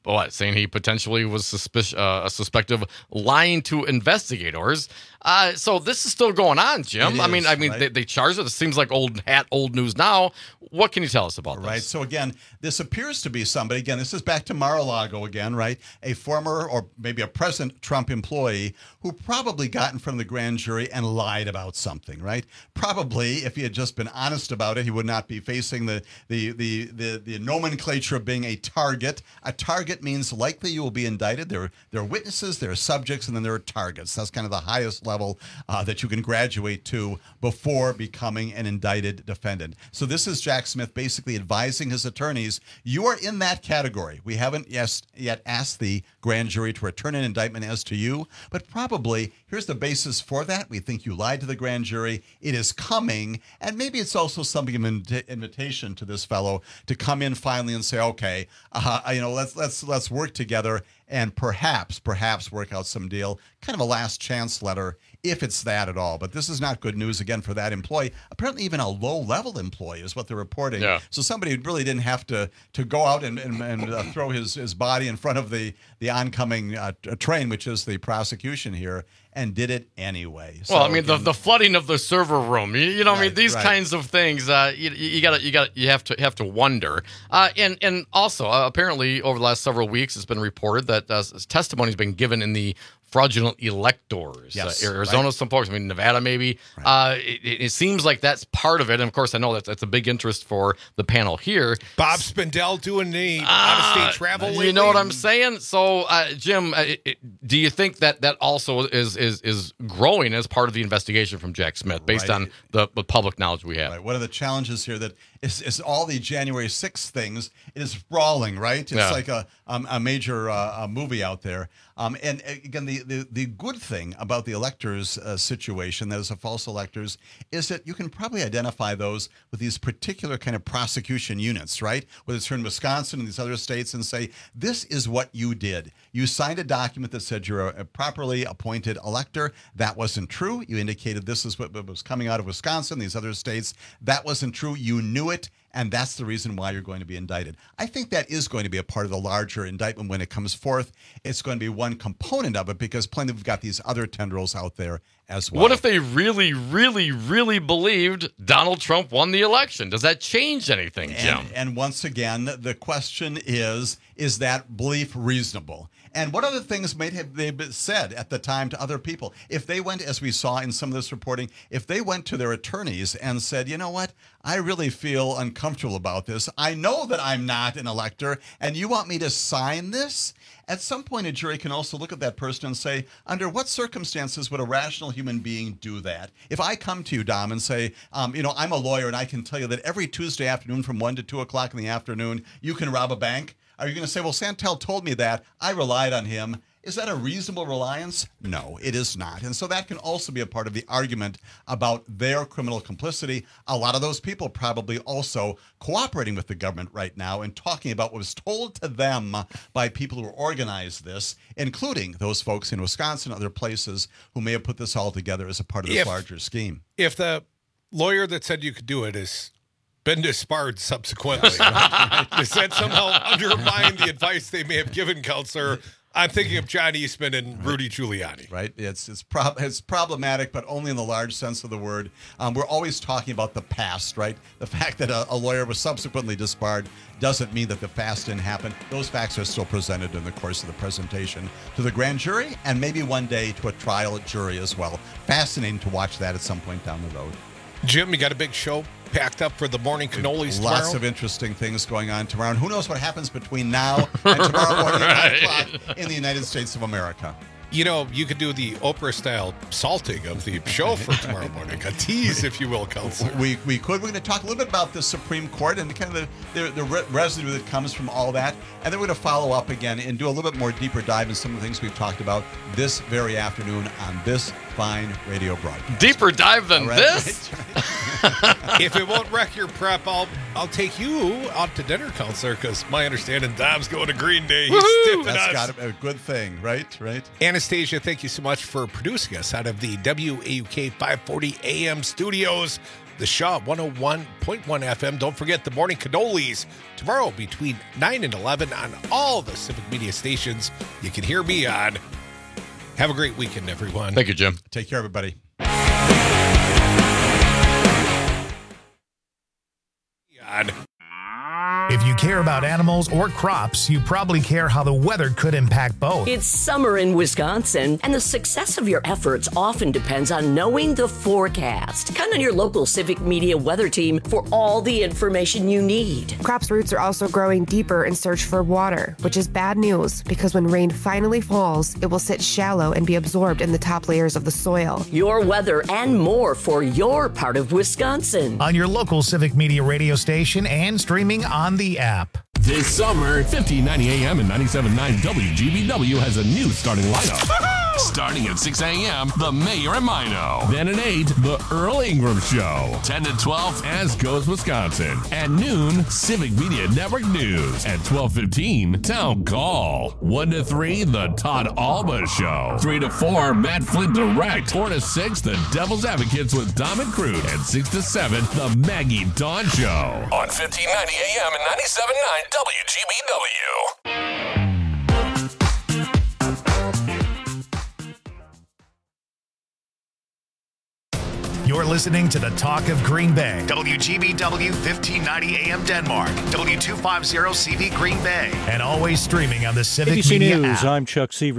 what, saying he potentially was suspicious, uh, suspected of lying to investigators. Uh, so this is still going on, Jim. It I mean, is, I mean, right? they, they charged it. It seems like old hat, old news now. What can you tell us about Right. this? So again, this appears to be somebody. Again, this is back to Mar-a-Lago again, right? A former or maybe a present Trump employee who probably got in front of the grand jury and lied about something, right? Probably, if he had just been honest about it, he would not be facing the the the the, the nomenclature of being a target. A target means likely you will be indicted. There, there are witnesses, there are subjects, and then there are targets. That's kind of the highest level uh, that you can graduate to before becoming an indicted defendant. So this is Jack Smith basically advising his attorneys, you are in that category. We haven't yes, yet asked the grand jury to return an indictment as to you, but probably here's the basis for that. We think you lied to the grand jury. It is coming, and maybe it's also something of an invitation to this fellow to come in finally and say, okay, uh, you know, let's let's let's work together and perhaps, perhaps work out some deal, kind of a last chance letter, if it's that at all. But this is not good news, again, for that employee. Apparently even a low-level employee is what they're reporting. Yeah. So somebody who really didn't have to to go out and, and, and uh, throw his, his body in front of the, the oncoming uh, train, which is the prosecution here, and did it anyway. So Well, I mean, again, the, the flooding of the server room, you, you know, I mean, Right, these right. kinds of things, uh, you, you gotta, you gotta, you have to, have to wonder. Uh, and, and also, uh, apparently, over the last several weeks, it's been reported that uh, testimony has been given in the fraudulent electors. Yes, uh, Arizona, right. some folks, I mean, Nevada, maybe. Uh, it, it seems like that's part of it. And of course, I know that that's a big interest for the panel here. Bob Spindell doing the Uh, out-of-state travel. You lately? know what I'm saying? So, uh, Jim, uh, it, it- do you think that that also is is is growing as part of the investigation from Jack Smith, based Right. on the, the public knowledge we have? Right. One of the challenges here that is, is all the January sixth things. It is sprawling, right? It's Yeah. like a um, a major uh, a movie out there. Um, and uh, again, the, the the good thing about the electors uh, situation, that is, the false electors, is that you can probably identify those with these particular kind of prosecution units, right? Whether it's here in Wisconsin and these other states, and say, this is what you did. You signed a document that said you're a, a properly appointed elector. That wasn't true. You indicated this is what was coming out of Wisconsin, these other states. That wasn't true. You knew it. And that's the reason why you're going to be indicted. I think that is going to be a part of the larger indictment when it comes forth. It's going to be one component of it because plainly we've got these other tendrils out there as well. What if they really, really, really believed Donald Trump won the election? Does that change anything, Jim? And, and once again, the question is, is that belief reasonable? And what other things may have they been said at the time to other people? If they went, as we saw in some of this reporting, if they went to their attorneys and said, you know what, I really feel uncomfortable about this. I know that I'm not an elector, and you want me to sign this? At some point, a jury can also look at that person and say, under what circumstances would a rational human being do that? If I come to you, Dom, and say, um, you know, I'm a lawyer, and I can tell you that every Tuesday afternoon from one to two o'clock in the afternoon, you can rob a bank. Are you going to say, well, Santel told me that. I relied on him. Is that a reasonable reliance? No, it is not. And so that can also be a part of the argument about their criminal complicity. A lot of those people probably also cooperating with the government right now and talking about what was told to them by people who organized this, including those folks in Wisconsin and other places who may have put this all together as a part of this If- larger scheme. If the lawyer that said you could do it is been disbarred subsequently, right? Does that somehow undermine the advice they may have given, Counselor? I'm thinking of John Eastman and Rudy Giuliani. Right. It's it's prob- it's problematic, but only in the large sense of the word. Um, we're always talking about the past, right? The fact that a, a lawyer was subsequently disbarred doesn't mean that the past didn't happen. Those facts are still presented in the course of the presentation to the grand jury and maybe one day to a trial jury as well. Fascinating to watch that at some point down the road. Jim, you got a big show packed up for the morning cannolis tomorrow? Lots of interesting things going on tomorrow. And who knows what happens between now and tomorrow morning at nine o'clock in the United States of America. You know, you could do the Oprah-style salting of the show for tomorrow morning. A tease, if you will, Counselor. We we could. We're going to talk a little bit about the Supreme Court and kind of the, the, the re- residue that comes from all that. And then we're going to follow up again and do a little bit more deeper dive in some of the things we've talked about this very afternoon on this fine radio broadcast. Deeper dive than All right, this? right, right. If it won't wreck your prep, I'll I'll take you out to dinner, Counselor, because my understanding Dom's going to Green Day. He's stiffing That's us. got to be a good thing, right? Right. Anastasia, thank you so much for producing us out of the W A U K five forty A M studios. The Shaw one oh one point one F M. Don't forget the Morning Cannolis tomorrow between nine and eleven on all the Civic Media stations you can hear me on. Have a great weekend, everyone. Thank you, Jim. Take care, everybody. On. If you care about animals or crops, you probably care how the weather could impact both. It's summer in Wisconsin, and the success of your efforts often depends on knowing the forecast. Count on your local Civic Media weather team for all the information you need. Crops' roots are also growing deeper in search for water, which is bad news because when rain finally falls, it will sit shallow and be absorbed in the top layers of the soil. Your weather and more for your part of Wisconsin. On your local Civic Media radio station and streaming on the app. This summer, fifteen ninety A M and ninety-seven point nine W G B W has a new starting lineup. Starting at six A M, The Mayor and Mino. Then at eight, The Earl Ingram Show. ten to twelve, As Goes Wisconsin. At noon, Civic Media Network News. At twelve fifteen, Town Call. one to three, The Todd Alba Show. three to four, Matt Flint Direct. four to six, The Devil's Advocates with Dom and Crude. And six to seven, The Maggie Dawn Show. On fifteen ninety A M and ninety-seven point nine W G B W. You're listening to the Talk of Green Bay. W G B W fifteen ninety A M Denmark. W two fifty C V Green Bay. And always streaming on the Civic A B C Media News, app. I'm Chuck Seaver.